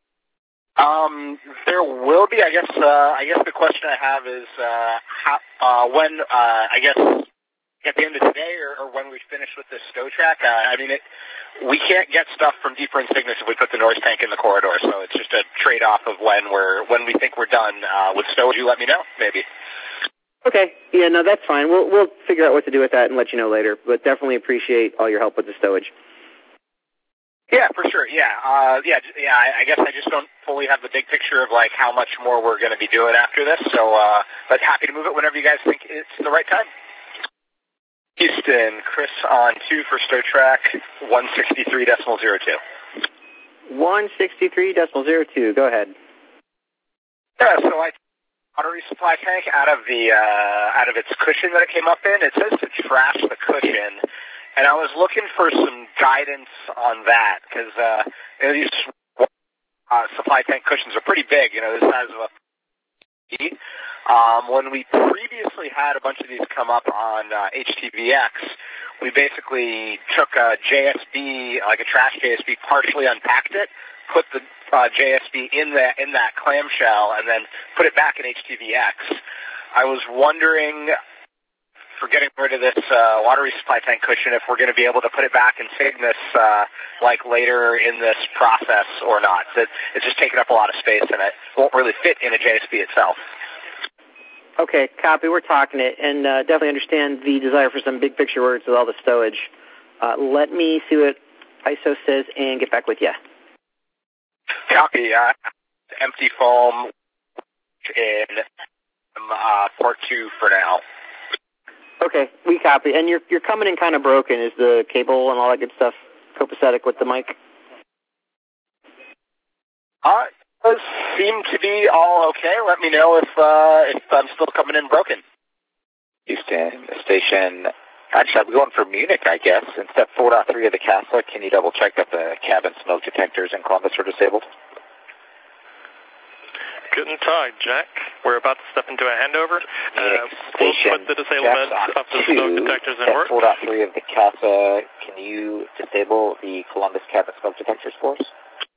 Um, there will be. I guess. Uh, I guess the question I have is uh, how, uh, when. Uh, I guess at the end of today, or, or when we finish with this stow track. Uh, I mean, it, we can't get stuff from deeper in Cygnus if we put the Norris tank in the corridor. So it's just a trade-off of when we're when we think we're done uh, with stow. Would you let me know? Maybe. Okay. Yeah. No, that's fine. We'll we'll figure out what to do with that and let you know later. But definitely appreciate all your help with the stowage. Yeah, for sure. Yeah, uh, yeah, yeah. I, I guess I just don't fully have the big picture of like how much more we're going to be doing after this. So, uh, but happy to move it whenever you guys think it's the right time. Houston, Chris on two for stow track one sixty-three decimal zero two. one sixty-three decimal zero two. Go ahead. Yeah. So I water resupply tank out of the uh, out of its cushion that it came up in. It says to trash the cushion. And I was looking for some guidance on that because uh, you know, these uh, supply tank cushions are pretty big. You know, the size of a. Um, when we previously had a bunch of these come up on uh, H T V X, we basically took a J S B, like a trash J S B, partially unpacked it, put the uh, J S B in that in that clamshell, and then put it back in H T V X. I was wondering, for getting rid of this uh, water resupply tank cushion, if we're going to be able to put it back in Cygnus uh, like later in this process or not. It, it's just taking up a lot of space and it won't really fit in a J S B itself. Okay, copy. We're talking it, and uh, definitely understand the desire for some big picture words with all the stowage. Uh, let me see what I S O says and get back with you. Copy. Uh, empty foam in uh, port two for now. Okay, we copy. And you're you're coming in kind of broken. Is the cable and all that good stuff copacetic with the mic? Uh, it does seem to be all okay. Let me know if uh, if I'm still coming in broken. Houston, station. Actually, I'm going for Munich, I guess. In step four point three of the CASA, can you double check that the cabin smoke detectors in Columbus are disabled? Guten Tag, Jack. We're about to step into a handover. Uh, we'll put the disablement of the smoke detectors in work. four point three of the CASA, can you disable the Columbus cabin smoke detectors for us?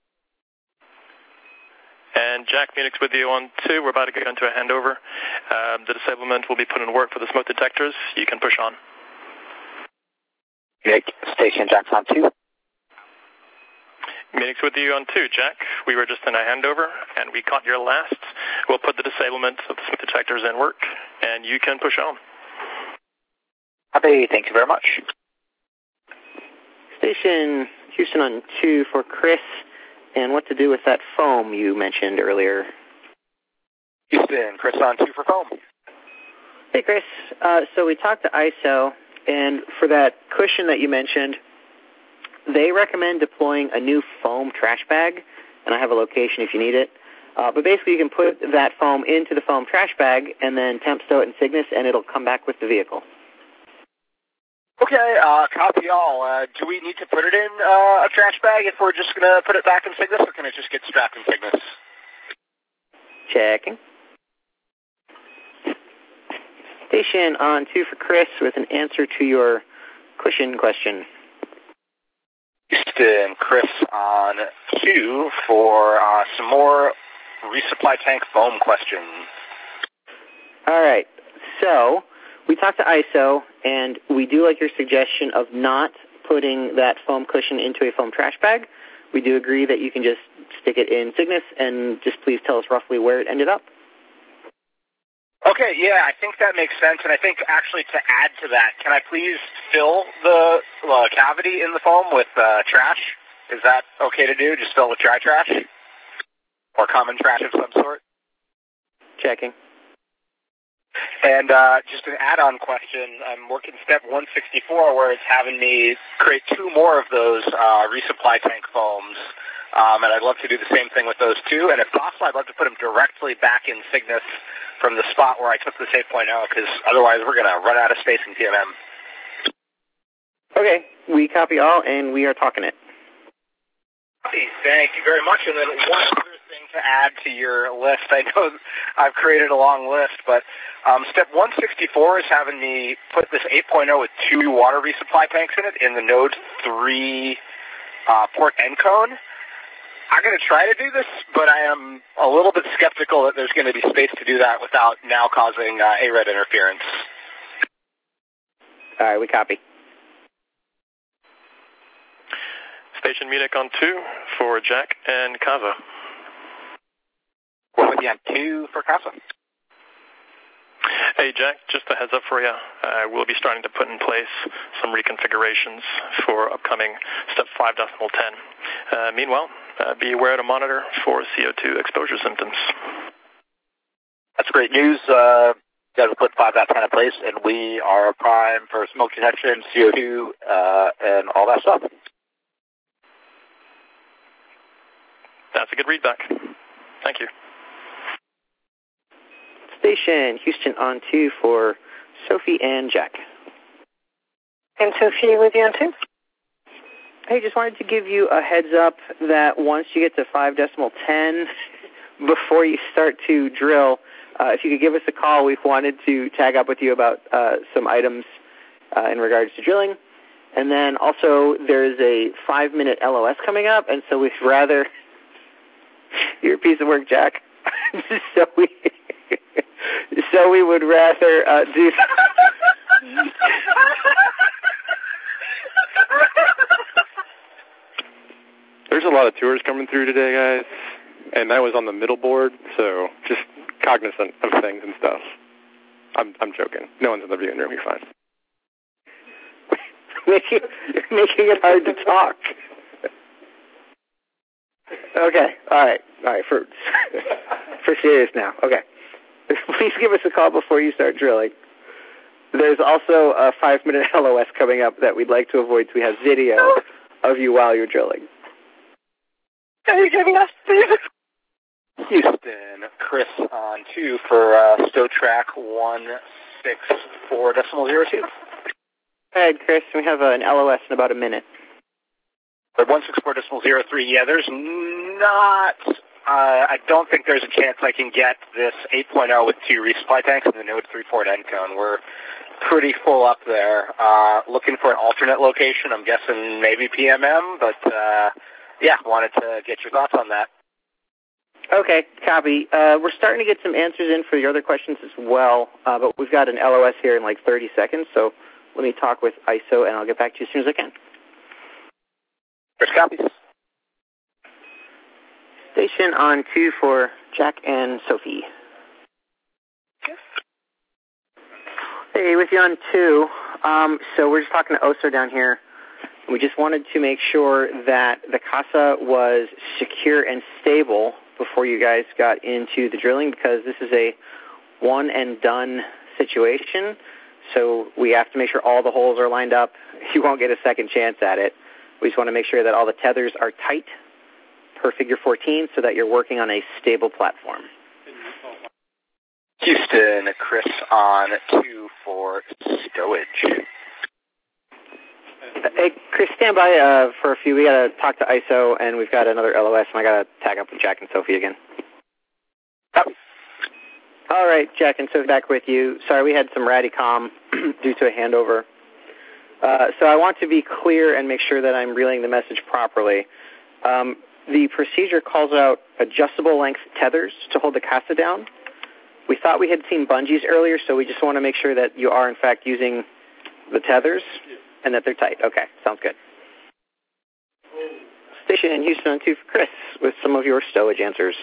And Jack, Munich's with you on two. We're about to get into a handover. Um, the disablement will be put in work for the smoke detectors. You can push on. Munich, station, Jack's on two. Munich's with you on two, Jack. We were just in a handover, and we caught your last. We'll put the disablement of the smoke detectors in work, and you can push on. Happy, thank you very much. Station Houston on two for Chris, and what to do with that foam you mentioned earlier. Houston, Chris on two for foam. Hey, Chris. Uh, so we talked to I S O, and for that cushion that you mentioned, they recommend deploying a new foam trash bag, and I have a location if you need it. Uh, but basically, you can put that foam into the foam trash bag and then temp stow it in Cygnus, and it'll come back with the vehicle. Okay, uh, copy all. Uh, do we need to put it in uh, a trash bag if we're just going to put it back in Cygnus, or can it just get strapped in Cygnus? Checking. Station on two for Chris with an answer to your cushion question. Houston, Chris on two for uh, some more resupply tank foam questions. All right. So we talked to I S O, and we do like your suggestion of not putting that foam cushion into a foam trash bag. We do agree that you can just stick it in Cygnus, and just please tell us roughly where it ended up. Okay, yeah, I think that makes sense, and I think actually to add to that, can I please fill the uh, cavity in the foam with uh, trash? Is that okay to do? Just fill it with dry trash? Or common trash of some sort? Checking. And uh, just an add-on question, I'm working step one sixty-four where it's having me create two more of those uh, resupply tank foams. Um, and I'd love to do the same thing with those two. And if possible, I'd love to put them directly back in Cygnus from the spot where I took this eight point oh, because otherwise we're going to run out of space in P M M. Okay, we copy all, and we are talking it. Thank you very much. And then one other thing to add to your list. I know I've created a long list, but um, step one sixty-four is having me put this eight point oh with two water resupply tanks in it in the Node three uh, port end cone. I'm going to try to do this, but I am a little bit skeptical that there's going to be space to do that without now causing uh, A R E D interference. All right, we copy. Station Munich on two for Jack and Kaza. We're with you on two for Kaza. Hey, Jack, just a heads up for you. Uh, we'll be starting to put in place some reconfigurations for upcoming step five decimal ten. Uh, meanwhile, uh, be aware to monitor for C O two exposure symptoms. That's great news. Uh, guys will put five point ten in place, and we are prime for smoke detection, C O two, uh, and all that stuff. That's a good readback. Thank you. Station Houston on two for Sophie and Jack. And Sophie with you on two. Hey, just wanted to give you a heads up that once you get to five decimal ten, before you start to drill, uh, if you could give us a call, we wanted to tag up with you about uh, some items uh, in regards to drilling. And then also there's a five-minute L O S coming up, and so we'd rather... You're a piece of work, Jack. so we... So we would rather uh, do... There's a lot of tours coming through today, guys, and I was on the middle board, so just cognizant of things and stuff. I'm I'm joking. No one's in the viewing room. You're fine. making, you're making it hard to talk. Okay, all right, all right, for, for serious now. Okay. Please give us a call before you start drilling. There's also a five-minute L O S coming up that we'd like to avoid, so we have video of you while you're drilling. Are you giving us Houston, Chris on two for uh, Stow Track one six four decimal zero two. Go ahead, Chris. We have uh, an L O S in about a minute. one six four decimal zero three. Yeah, there's not. Uh, I don't think there's a chance I can get this eight point oh with two resupply tanks in the Node three port end cone. We're pretty full up there. Uh, looking for an alternate location. I'm guessing maybe P M M, but uh, yeah, wanted to get your thoughts on that. Okay, copy. Uh, we're starting to get some answers in for the other questions as well, uh, but we've got an L O S here in like thirty seconds, so let me talk with I S O and I'll get back to you as soon as I can. First copies. Station on two for Jack and Sophie. Hey, with you on two. Um, so we're just talking to O S O down here. We just wanted to make sure that the CASA was secure and stable before you guys got into the drilling, because this is a one and done situation. So we have to make sure all the holes are lined up. You won't get a second chance at it. We just want to make sure that all the tethers are tight per figure fourteen so that you're working on a stable platform. Houston, Chris on two for stowage. Hey, Chris, stand by uh, for a few. We got to talk to I S O, and we've got another L O S, and I got to tag up with Jack and Sophie again. Oh. All right, Jack and Sophie, back with you. Sorry, we had some Radicom due to a handover. Uh, so I want to be clear and make sure that I'm relaying the message properly. Um, the procedure calls out adjustable length tethers to hold the CASA down. We thought we had seen bungees earlier, so we just want to make sure that you are, in fact, using the tethers and that they're tight. Okay, sounds good. Station in Houston on two for Chris with some of your stowage answers.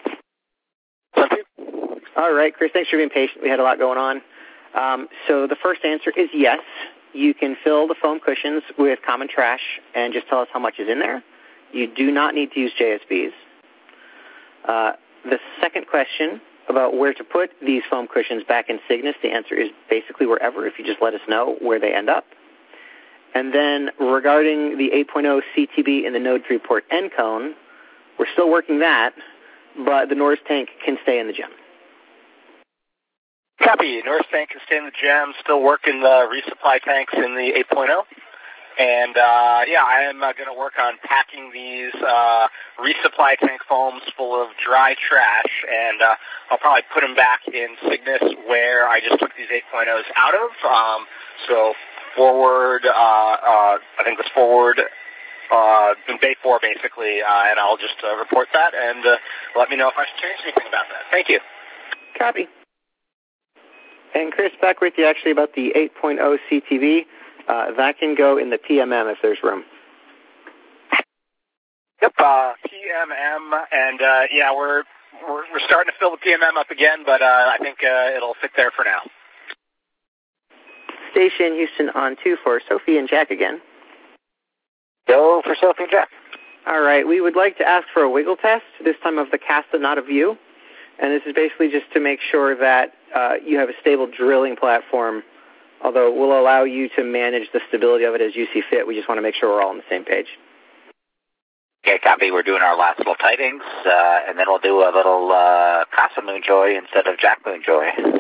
All right, Chris, thanks for being patient. We had a lot going on. Um, so the first answer is yes. You can fill the foam cushions with common trash and just tell us how much is in there. You do not need to use J S Bs. Uh, the second question about where to put these foam cushions back in Cygnus, the answer is basically wherever, if you just let us know where they end up. And then regarding the eight point oh C T B in the Node three port N cone, we're still working that, but the Norris tank can stay in the gem. Copy. Norris tank can stay in the gem, still working the resupply tanks in the eight point oh. And, uh, yeah, I am uh, going to work on packing these uh, resupply tank foams full of dry trash, and uh, I'll probably put them back in Cygnus where I just took these eight point ohs out of. Um, so forward, uh, uh, I think it's forward uh, in Bay four, basically, uh, and I'll just uh, report that and uh, let me know if I should change anything about that. Thank you. Copy. And Chris, back with you actually about the eight point oh C T V. Uh, that can go in the P M M if there's room. Yep, uh, P M M, and uh, yeah, we're, we're we're starting to fill the P M M up again, but uh, I think uh, it'll fit there for now. Station Houston on two for Sophie and Jack again. Go for Sophie and Jack. All right, we would like to ask for a wiggle test, this time of the CASA, not of you. And this is basically just to make sure that uh, you have a stable drilling platform, although we'll allow you to manage the stability of it as you see fit. We just want to make sure we're all on the same page. Okay, copy. We're doing our last little tightings, uh, and then we'll do a little uh, CASA Moonjoy instead of Jack Moonjoy.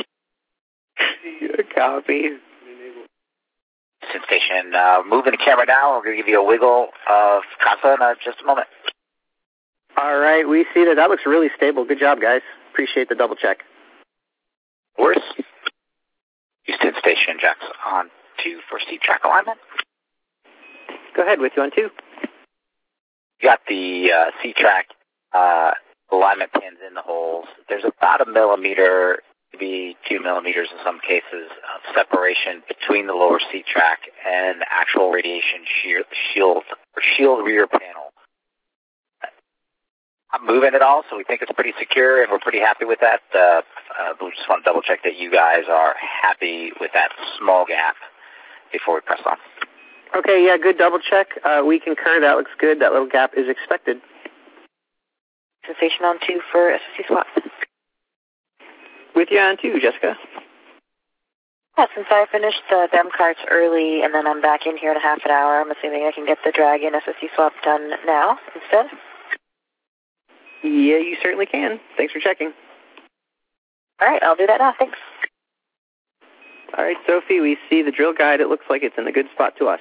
Copy. Station, uh, moving the camera now. We're going to give you a wiggle of CASA in uh, just a moment. All right, we see that. That looks really stable. Good job, guys. Appreciate the double check. Worse. Houston Station, Jack's on two for seat track alignment. Go ahead, with you on two. You got the uh, seat track uh, alignment pins in the holes. There's about a millimeter, maybe two millimeters in some cases, of separation between the lower seat track and the actual radiation shear, shield or shield rear panel. I'm moving it all, so we think it's pretty secure, and we're pretty happy with that. Uh, uh, we just want to double check that you guys are happy with that small gap before we press on. Okay, yeah, good double check. Uh, we concur. That looks good. That little gap is expected. Sensation on two for S S C swap. With you on two, Jessica. Yeah, since I finished the B E M carts early and then I'm back in here in a half an hour, I'm assuming I can get the Dragon S S C swap done now instead? Yeah, you certainly can. Thanks for checking. All right, I'll do that now. Thanks. All right, Sophie, we see the drill guide. It looks like it's in a good spot to us.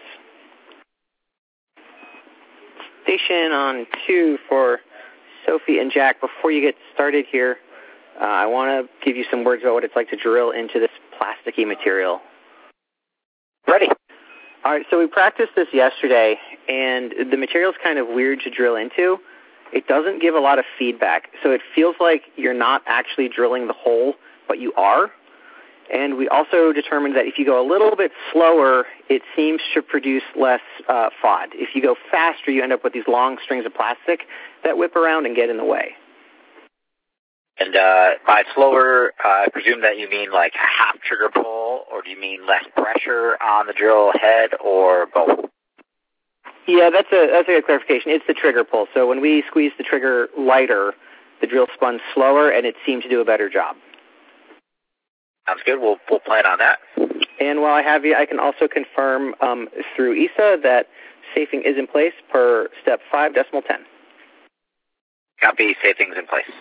Station on two for Sophie and Jack. Before you get started here, uh, I want to give you some words about what it's like to drill into this plasticky material. Ready. All right, so we practiced this yesterday, and the material's kind of weird to drill into. It doesn't give a lot of feedback, so it feels like you're not actually drilling the hole, but you are. And we also determined that if you go a little bit slower, it seems to produce less uh, F O D. If you go faster, you end up with these long strings of plastic that whip around and get in the way. And uh, by slower, uh, I presume that you mean like a half trigger pull, or do you mean less pressure on the drill head, or both? Yeah, that's a that's a good clarification. It's the trigger pull. So when we squeeze the trigger lighter, the drill spun slower, and it seemed to do a better job. Sounds good. We'll we'll plan on that. And while I have you, I can also confirm um, through E S A that safing is in place per step five decimal ten. Copy. Safing's in place.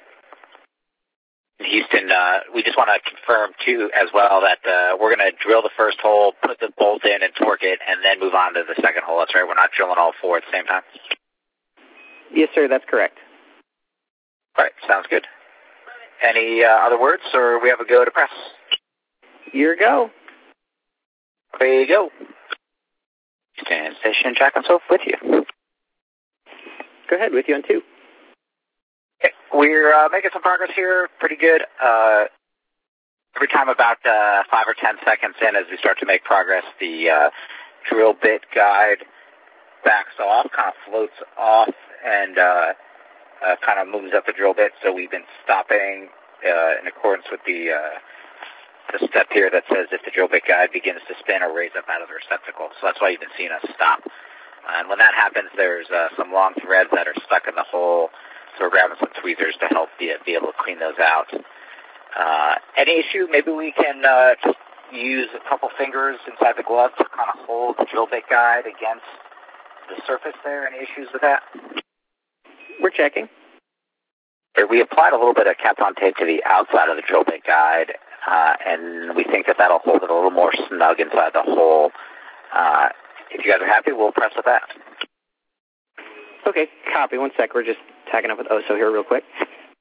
Houston, uh, we just want to confirm, too, as well, that uh, we're going to drill the first hole, put the bolt in and torque it, and then move on to the second hole. That's right. We're not drilling all four at the same time. Yes, sir. That's correct. All right. Sounds good. Any uh, other words, or we have a go to press? Your go. There you go. Houston Station, Jack and Soph with you. Go ahead. With you on two. We're uh, making some progress here, pretty good. Uh, every time about uh, five or ten seconds in as we start to make progress, the uh, drill bit guide backs off, kind of floats off, and uh, uh, kind of moves up the drill bit. So we've been stopping uh, in accordance with the, uh, the step here that says if the drill bit guide begins to spin or raise up out of the receptacle. So that's why you've been seeing us stop. And when that happens, there's uh, some long threads that are stuck in the hole. so we're grabbing some tweezers to help be, be able to clean those out. Uh, any issue? Maybe we can uh, just use a couple fingers inside the glove to kind of hold the drill bit guide against the surface there. Any issues with that? We're checking. We applied a little bit of Kapton tape to the outside of the drill bit guide, uh, and we think that that'll hold it a little more snug inside the hole. Uh, if you guys are happy, we'll press with that. Okay, copy. One sec. We're just tagging up with Oso here real quick.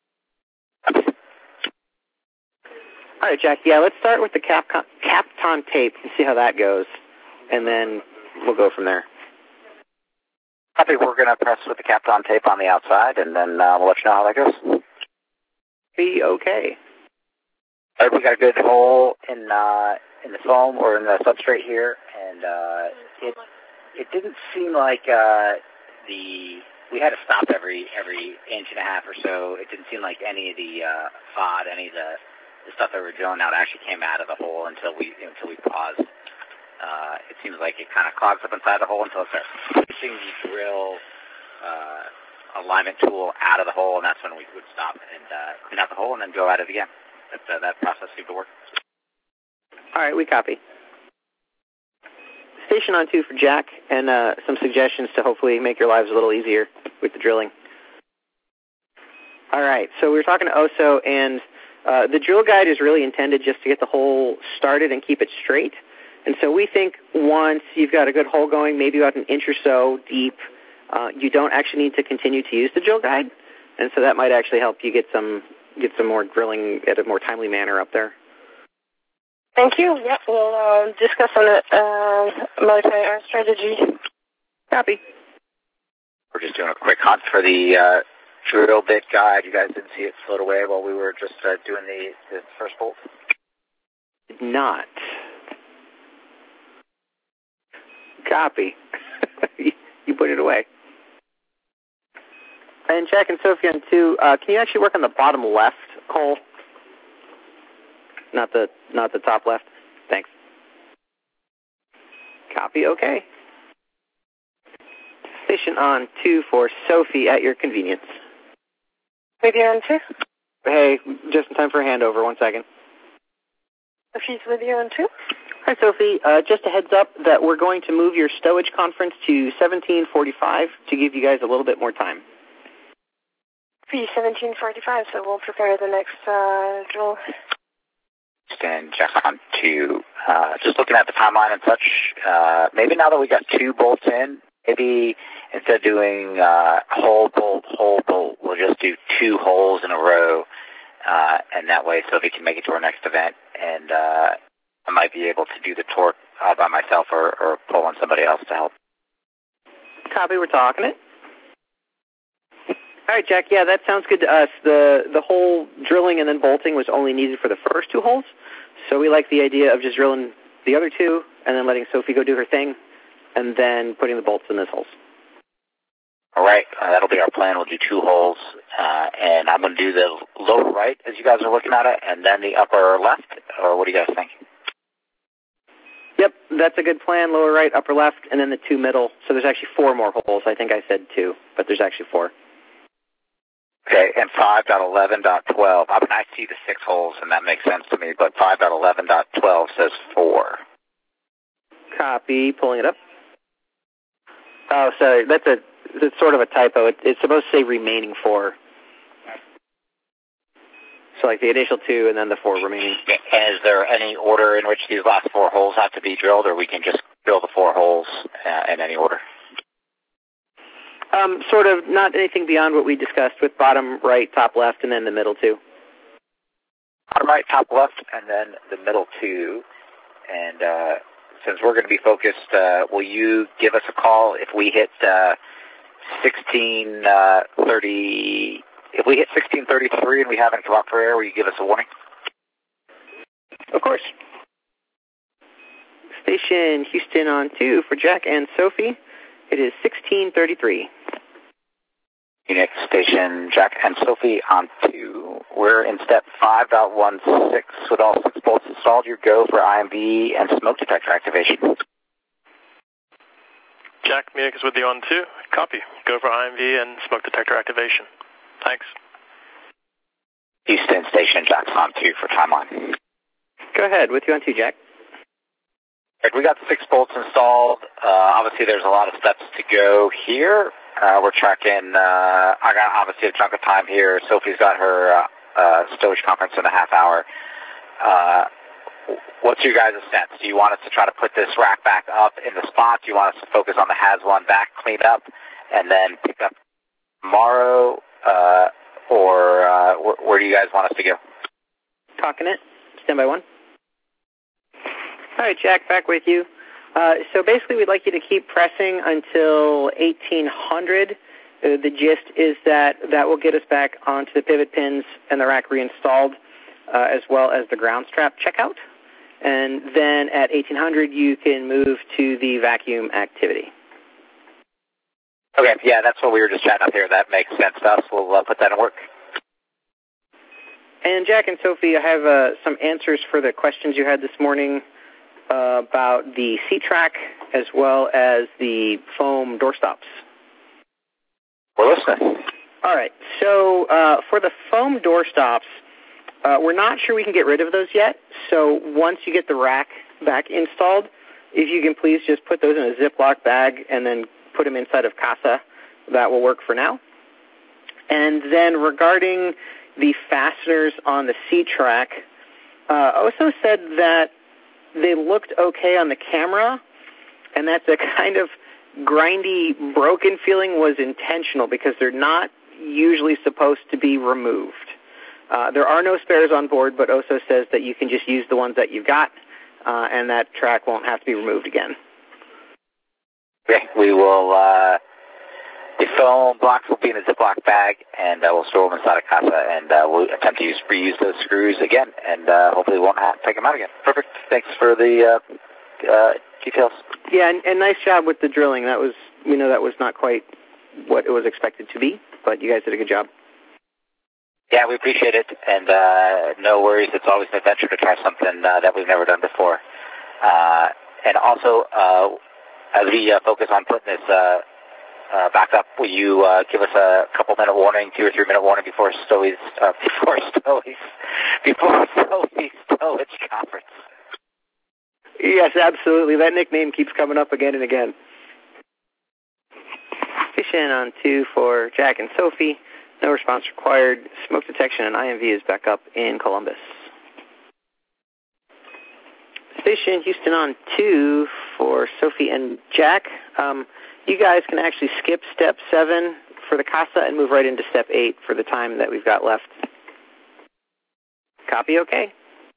All right, Jack. Yeah, let's start with the Cap Kapton tape and see how that goes, and then we'll go from there. Copy. We're going to press with the Kapton tape on the outside, and then uh, we'll let you know how that goes. Be okay. All right, we got a good hole in uh, in the foam or in the substrate here, and uh, it it didn't seem like uh, the we had to stop every every inch and a half or so. It didn't seem like any of the uh, F O D, any of the, the stuff that we were drilling out actually came out of the hole until we until we paused. Uh, it seems like it kind of clogs up inside the hole until it starts pushing the drill uh, alignment tool out of the hole, and that's when we would stop and uh, clean out the hole and then go at it again. That, uh, that process seemed to work. All right, we copy. Station on two for Jack, and uh, some suggestions to hopefully make your lives a little easier with the drilling. All right, so we were talking to Oso, and uh, the drill guide is really intended just to get the hole started and keep it straight. And so we think once you've got a good hole going, maybe about an inch or so deep, uh, you don't actually need to continue to use the drill guide. And so that might actually help you get some get some more drilling at a more timely manner up there. Thank you. Yeah, we'll uh, discuss on it, uh, modify our strategy. Copy. We're just doing a quick hunt for the uh, drill bit guide. You guys didn't see it float away while we were just uh, doing the, the first bolt? Did not. Copy. You put it away. And Jack and Sophie on two, uh, can you actually work on the bottom left hole? Not the not the top left. Thanks. Copy. Okay. Station on two for Sophie at your convenience. With you on two? Hey, just in time for a handover. One second. Sophie's with you on two? Hi, Sophie. Uh, just a heads up that we're going to move your stowage conference to seventeen forty-five to give you guys a little bit more time. P seventeen forty-five, so we'll prepare the next uh, drill. And Jack on two. Uh, just looking at the timeline and such, uh, maybe now that we got two bolts in, maybe instead of doing uh, hole bolt, hole bolt, we'll just do two holes in a row, uh, and that way Sophie can make it to our next event, and uh, I might be able to do the torque uh, by myself or, or pull on somebody else to help. Copy, we're talking it. All right, Jack, yeah, that sounds good to us. The the whole drilling and then bolting was only needed for the first two holes, so we like the idea of just drilling the other two and then letting Sophie go do her thing and then putting the bolts in those holes. All right, uh, that'll be our plan. We'll do two holes, uh, and I'm going to do the lower right as you guys are looking at it, and then the upper left, or what do you guys think? Yep, that's a good plan, lower right, upper left, and then the two middle. So there's actually four more holes. I think I said two, but there's actually four. Okay, and five point eleven point twelve. I mean, I see the six holes, and that makes sense to me, but five point eleven point twelve says four. Copy, pulling it up. Oh, sorry, that's a it's sort of a typo. It, it's supposed to say remaining four. So like the initial two and then the four remaining. And is there any order in which these last four holes have to be drilled, or we can just drill the four holes uh, in any order? Um, sort of, not anything beyond what we discussed with bottom right, top left, and then the middle two. Bottom right, top left, and then the middle two. And uh, since we're going to be focused, uh, will you give us a call if we hit uh, sixteen thirty? If we hit sixteen thirty-three and we haven't come up for air, will you give us a warning? Of course. Station Houston on two for Jack and Sophie. It is sixteen thirty-three. Unit Station Jack and Sophie on two. We're in step five point sixteen with all six bolts installed. Your go for I M V and smoke detector activation. Jack, Munich is with you on two. Copy. Go for I M V and smoke detector activation. Thanks. Houston Station, Jack's on two for timeline. Go ahead. With you on two, Jack. Right, we got the six bolts installed. Uh, obviously, there's a lot of steps to go here. Uh, we're tracking, uh, I got obviously a chunk of time here. Sophie's got her uh, uh, stowage conference in a half hour. Uh, what's your guys' sense? Do you want us to try to put this rack back up in the spot? Do you want us to focus on the H A Z one back cleanup and then pick up tomorrow? Uh, or uh, wh- where do you guys want us to go? Talking it. Stand by one. All right, Jack, back with you. Uh, so basically, we'd like you to keep pressing until eighteen hundred. Uh, the gist is that that will get us back onto the pivot pins and the rack reinstalled, uh, as well as the ground strap checkout. And then at eighteen hundred, you can move to the vacuum activity. Okay, yeah, that's what we were just chatting up here. That makes sense to us. We'll uh, put that in work. And Jack and Sophie, I have uh, some answers for the questions you had this morning uh, about the C-Track as well as the foam doorstops. We're listening. All right, so uh, for the foam doorstops, uh, we're not sure we can get rid of those yet. So once you get the rack back installed, if you can please just put those in a Ziploc bag and then put them inside of CASA, that will work for now. And then regarding the fasteners on the C-Track, uh, Oso said that they looked okay on the camera, and that the kind of grindy, broken feeling was intentional because they're not usually supposed to be removed. Uh, there are no spares on board, but Oso says that you can just use the ones that you've got, uh, and that track won't have to be removed again. Okay, we will, uh, the foam blocks will be in a Ziploc bag, and uh, we'll store them inside of CASA, and uh, we'll attempt to use, reuse those screws again, and uh, hopefully we won't have to take them out again. Perfect. Thanks for the uh, uh, details. Yeah, and, and nice job with the drilling. That was, we know that was not quite what it was expected to be, but you guys did a good job. Yeah, we appreciate it, and uh, no worries. It's always an adventure to try something uh, that we've never done before. Uh, and also, uh, as we uh, focus on putting this uh, uh, back up, will you uh, give us a couple minute warning, two or three minute warning before Stowey's, uh, before Stowey's, before Stowey's stowage conference? Yes, absolutely. That nickname keeps coming up again and again. Station on two for Jack and Sophie. No response required. Smoke detection and I M V is back up in Columbus. Station Houston on two for Sophie and Jack. Um, you guys can actually skip step seven for the CASA and move right into step eight for the time that we've got left. Copy okay?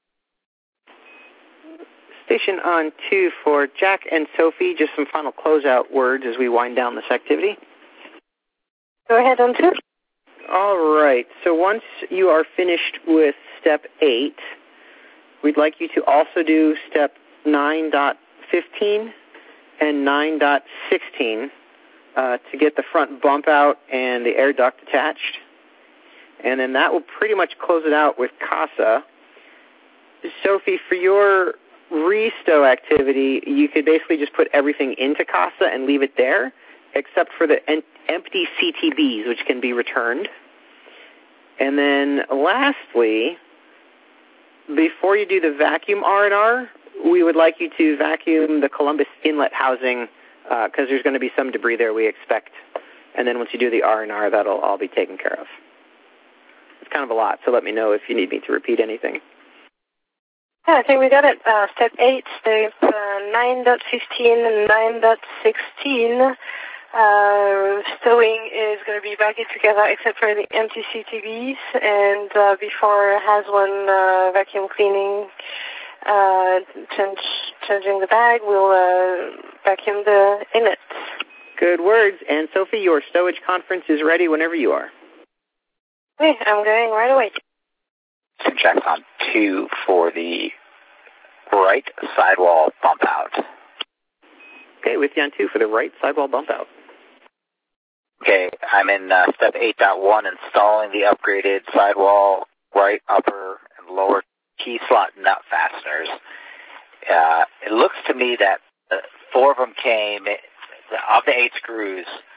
Station on two for Jack and Sophie. Just some final closeout words as we wind down this activity. Go ahead on two. All right. So once you are finished with step eight, we'd like you to also do step nine point fifteen and nine point sixteen uh, to get the front bump out and the air duct attached. And then that will pretty much close it out with CASA. Sophie, for your restow activity, you could basically just put everything into CASA and leave it there, except for the en- empty C T Bs, which can be returned. And then lastly, before you do the vacuum R and R, we would like you to vacuum the Columbus inlet housing because uh, there's going to be some debris there we expect. And then once you do the R and R, that'll all be taken care of. It's kind of a lot, so let me know if you need me to repeat anything. Yeah, I think we got it. Uh, step eight, step uh, nine point fifteen and nine point sixteen. Uh, stowing is going to be back in together except for the empty C T Bs, and uh, before has one uh, vacuum cleaning, uh, change, changing the bag, we'll uh, vacuum the inlet. Good words. And Sophie, your stowage conference is ready whenever you are. Okay, I'm going right away. Sim checks on two for the right sidewall bump out. Okay, with you on two for the right sidewall bump out. Okay, I'm in uh, step eight point one, installing the upgraded sidewall right upper and lower key slot nut fasteners. Uh, it looks to me that uh, four of them came, of the eight screws,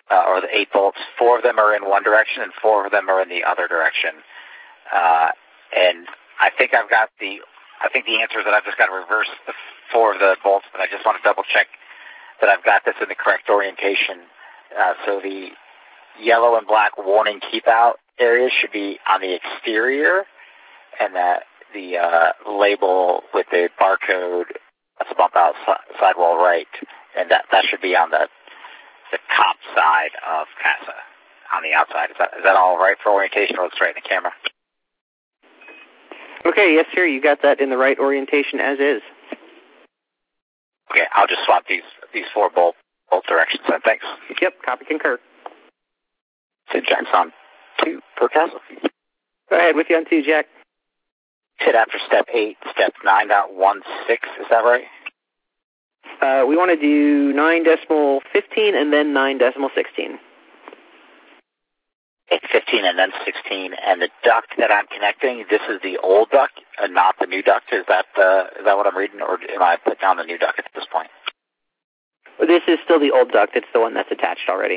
uh, or the eight bolts. Four of them are in one direction, and four of them are in the other direction. Uh, and I think I've got the, I think the answer is that I've just got to reverse the four of the bolts, but I just want to double check that I've got this in the correct orientation. Uh, so the yellow and black warning keep out areas should be on the exterior, and that the uh, label with the barcode, that's a bump out si- sidewall right, and that, that should be on the the top side of CASA, on the outside. Is that, is that all right for orientation, or looks right in the camera? Okay, yes, sir. You got that in the right orientation as is. Okay, I'll just swap these these four bolt bolt directions then. Thanks. Yep, copy concur. So Jack's on two per CASA. Go ahead, with you on two, Jack. Hit after step eight, step nine dot one six. Is that right? Uh, we want to do nine decimal fifteen and then nine decimal sixteen. fifteen and then sixteen, and the duct that I'm connecting, this is the old duct and not the new duct. Is that uh, is that what I'm reading, or am I put down the new duct at this point? Well, this is still the old duct. It's the one that's attached already.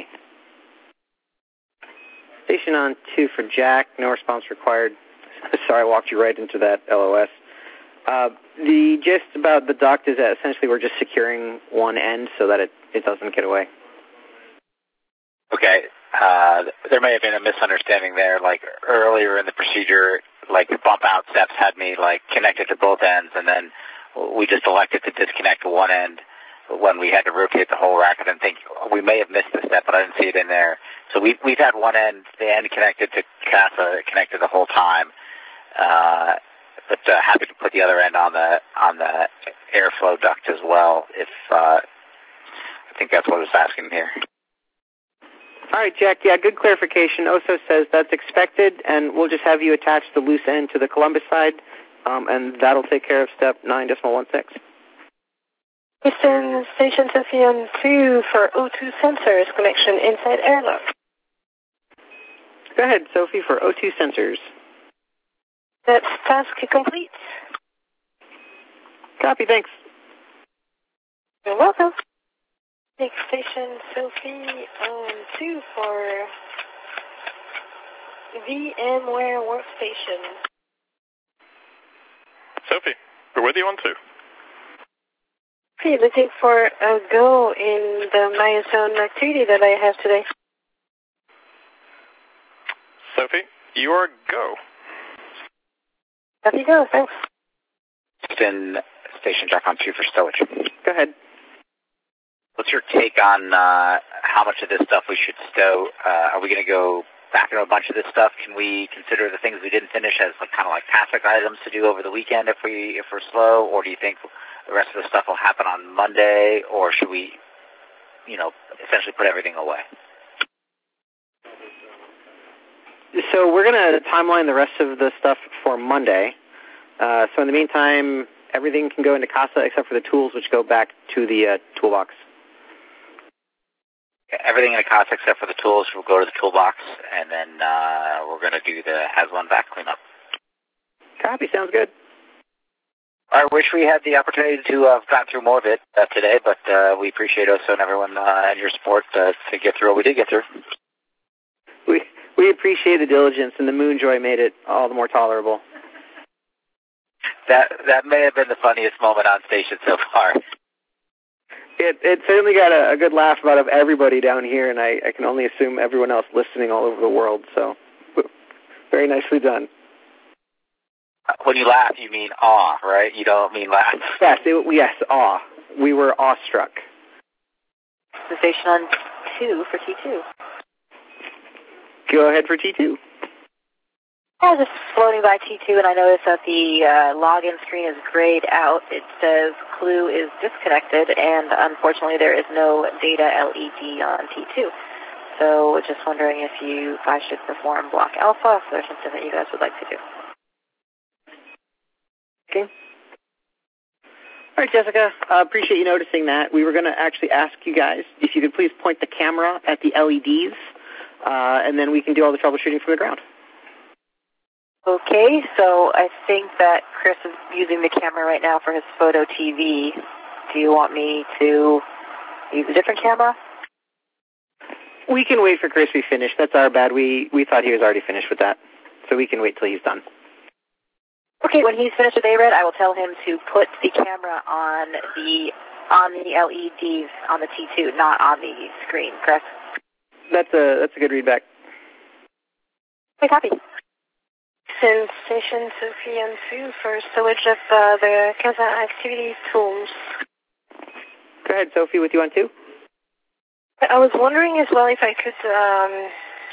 Station on two for Jack. No response required. Sorry, I walked you right into that L O S. Uh, the gist about the duct is that essentially we're just securing one end so that it, it doesn't get away. Okay. Uh, there may have been a misunderstanding there. Like earlier in the procedure, like the bump out steps had me like connected to both ends, and then we just elected to disconnect one end when we had to rotate the whole rack. I didn't think we may have missed the step, but I didn't see it in there. So we've we've had one end, the end connected to CASA, connected the whole time. Uh, but uh, happy to put the other end on the on the airflow duct as well. If uh, I think that's what it's asking here. All right, Jack, yeah, good clarification. Oso says that's expected, and we'll just have you attach the loose end to the Columbus side, um, and that'll take care of step nine decimal one six. Eastern Station Sophian two for O two sensors connection inside airlock. Go ahead, Sophie, for O two sensors. That's task complete. Copy, thanks. You're welcome. Next station, Sophie on two for VMware Workstation. Sophie, we're with you on two. Sophie, looking for a go in the milestone activity that I have today. Sophie, you are go. Happy go, thanks. Station, station Jack on two for stowage. Go ahead. What's your take on uh, how much of this stuff we should stow? Uh, are we going to go back into a bunch of this stuff? Can we consider the things we didn't finish as like kind of like task items to do over the weekend if we if we're slow, or do you think the rest of the stuff will happen on Monday, or should we, you know, essentially put everything away? So we're going to timeline the rest of the stuff for Monday. Uh, so in the meantime, everything can go into CASA except for the tools, which go back to the uh, toolbox. Everything in a CASA except for the tools will go to the toolbox, and then uh, we're going to do the has one back cleanup. Copy, sounds good. I wish we had the opportunity to have uh, gone through more of it uh, today, but uh, we appreciate Oso and everyone uh, and your support uh, to get through what we did get through. We we appreciate the diligence, and the Moonjoy made it all the more tolerable. That that may have been the funniest moment on station so far. It it certainly got a, a good laugh out of everybody down here, and I, I can only assume everyone else listening all over the world. So, very nicely done. When you laugh, you mean awe, right? You don't mean laugh. Yes, it, yes, awe. We were awestruck. Station on two for T two. Go ahead for T two. I was just floating by T two, and I noticed that the uh, login screen is grayed out. It says Clue is disconnected, and unfortunately there is no data L E D on T two. So just wondering if you if I should perform block alpha, if there's something that you guys would like to do. Okay. All right, Jessica, uh, appreciate you noticing that. We were going to actually ask you guys if you could please point the camera at the L E Ds, uh, and then we can do all the troubleshooting from the ground. Okay, so I think that Chris is using the camera right now for his photo T V. Do you want me to use a different camera? We can wait for Chris to be finished. That's our bad. We we thought he was already finished with that. So we can wait till he's done. Okay, when he's finished with A RED, I will tell him to put the camera on the on the L E Ds on the T two, not on the screen, correct? That's a that's a good readback. Okay, copy. Sensation Sophie and Sue for storage of uh, the Casa activity tools. Go ahead, Sophie, with you on two. I was wondering as well if I could um,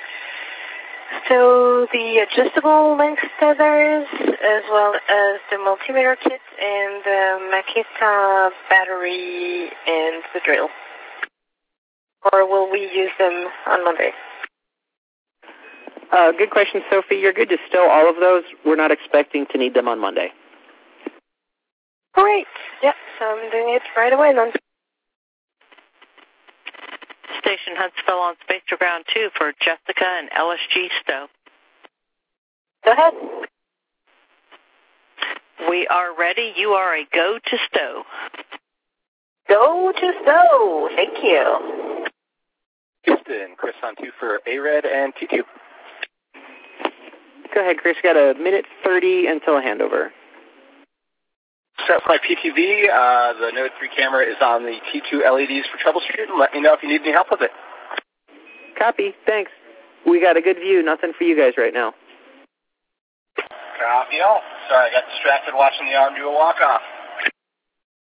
stow the adjustable length tethers as well as the multimeter kit and the Makita battery and the drill. Or will we use them on Monday? Uh, good question, Sophie. You're good to stow all of those. We're not expecting to need them on Monday. Great. Yep, so I'm doing it right away then. Station Huntsville on Space to Ground two for Jessica and L S G stow. Go ahead. We are ready. You are a go to stow. Go to stow. Thank you. Houston, Chris on two for A RED and T two. Go ahead, Chris. Got a minute thirty until a handover. Set my P T V. Uh, the Node three camera is on the T two L E Ds for troubleshooting. Let me know if you need any help with it. Copy. Thanks. We got a good view. Nothing for you guys right now. Copy all. Sorry, I got distracted watching the arm do a walk-off.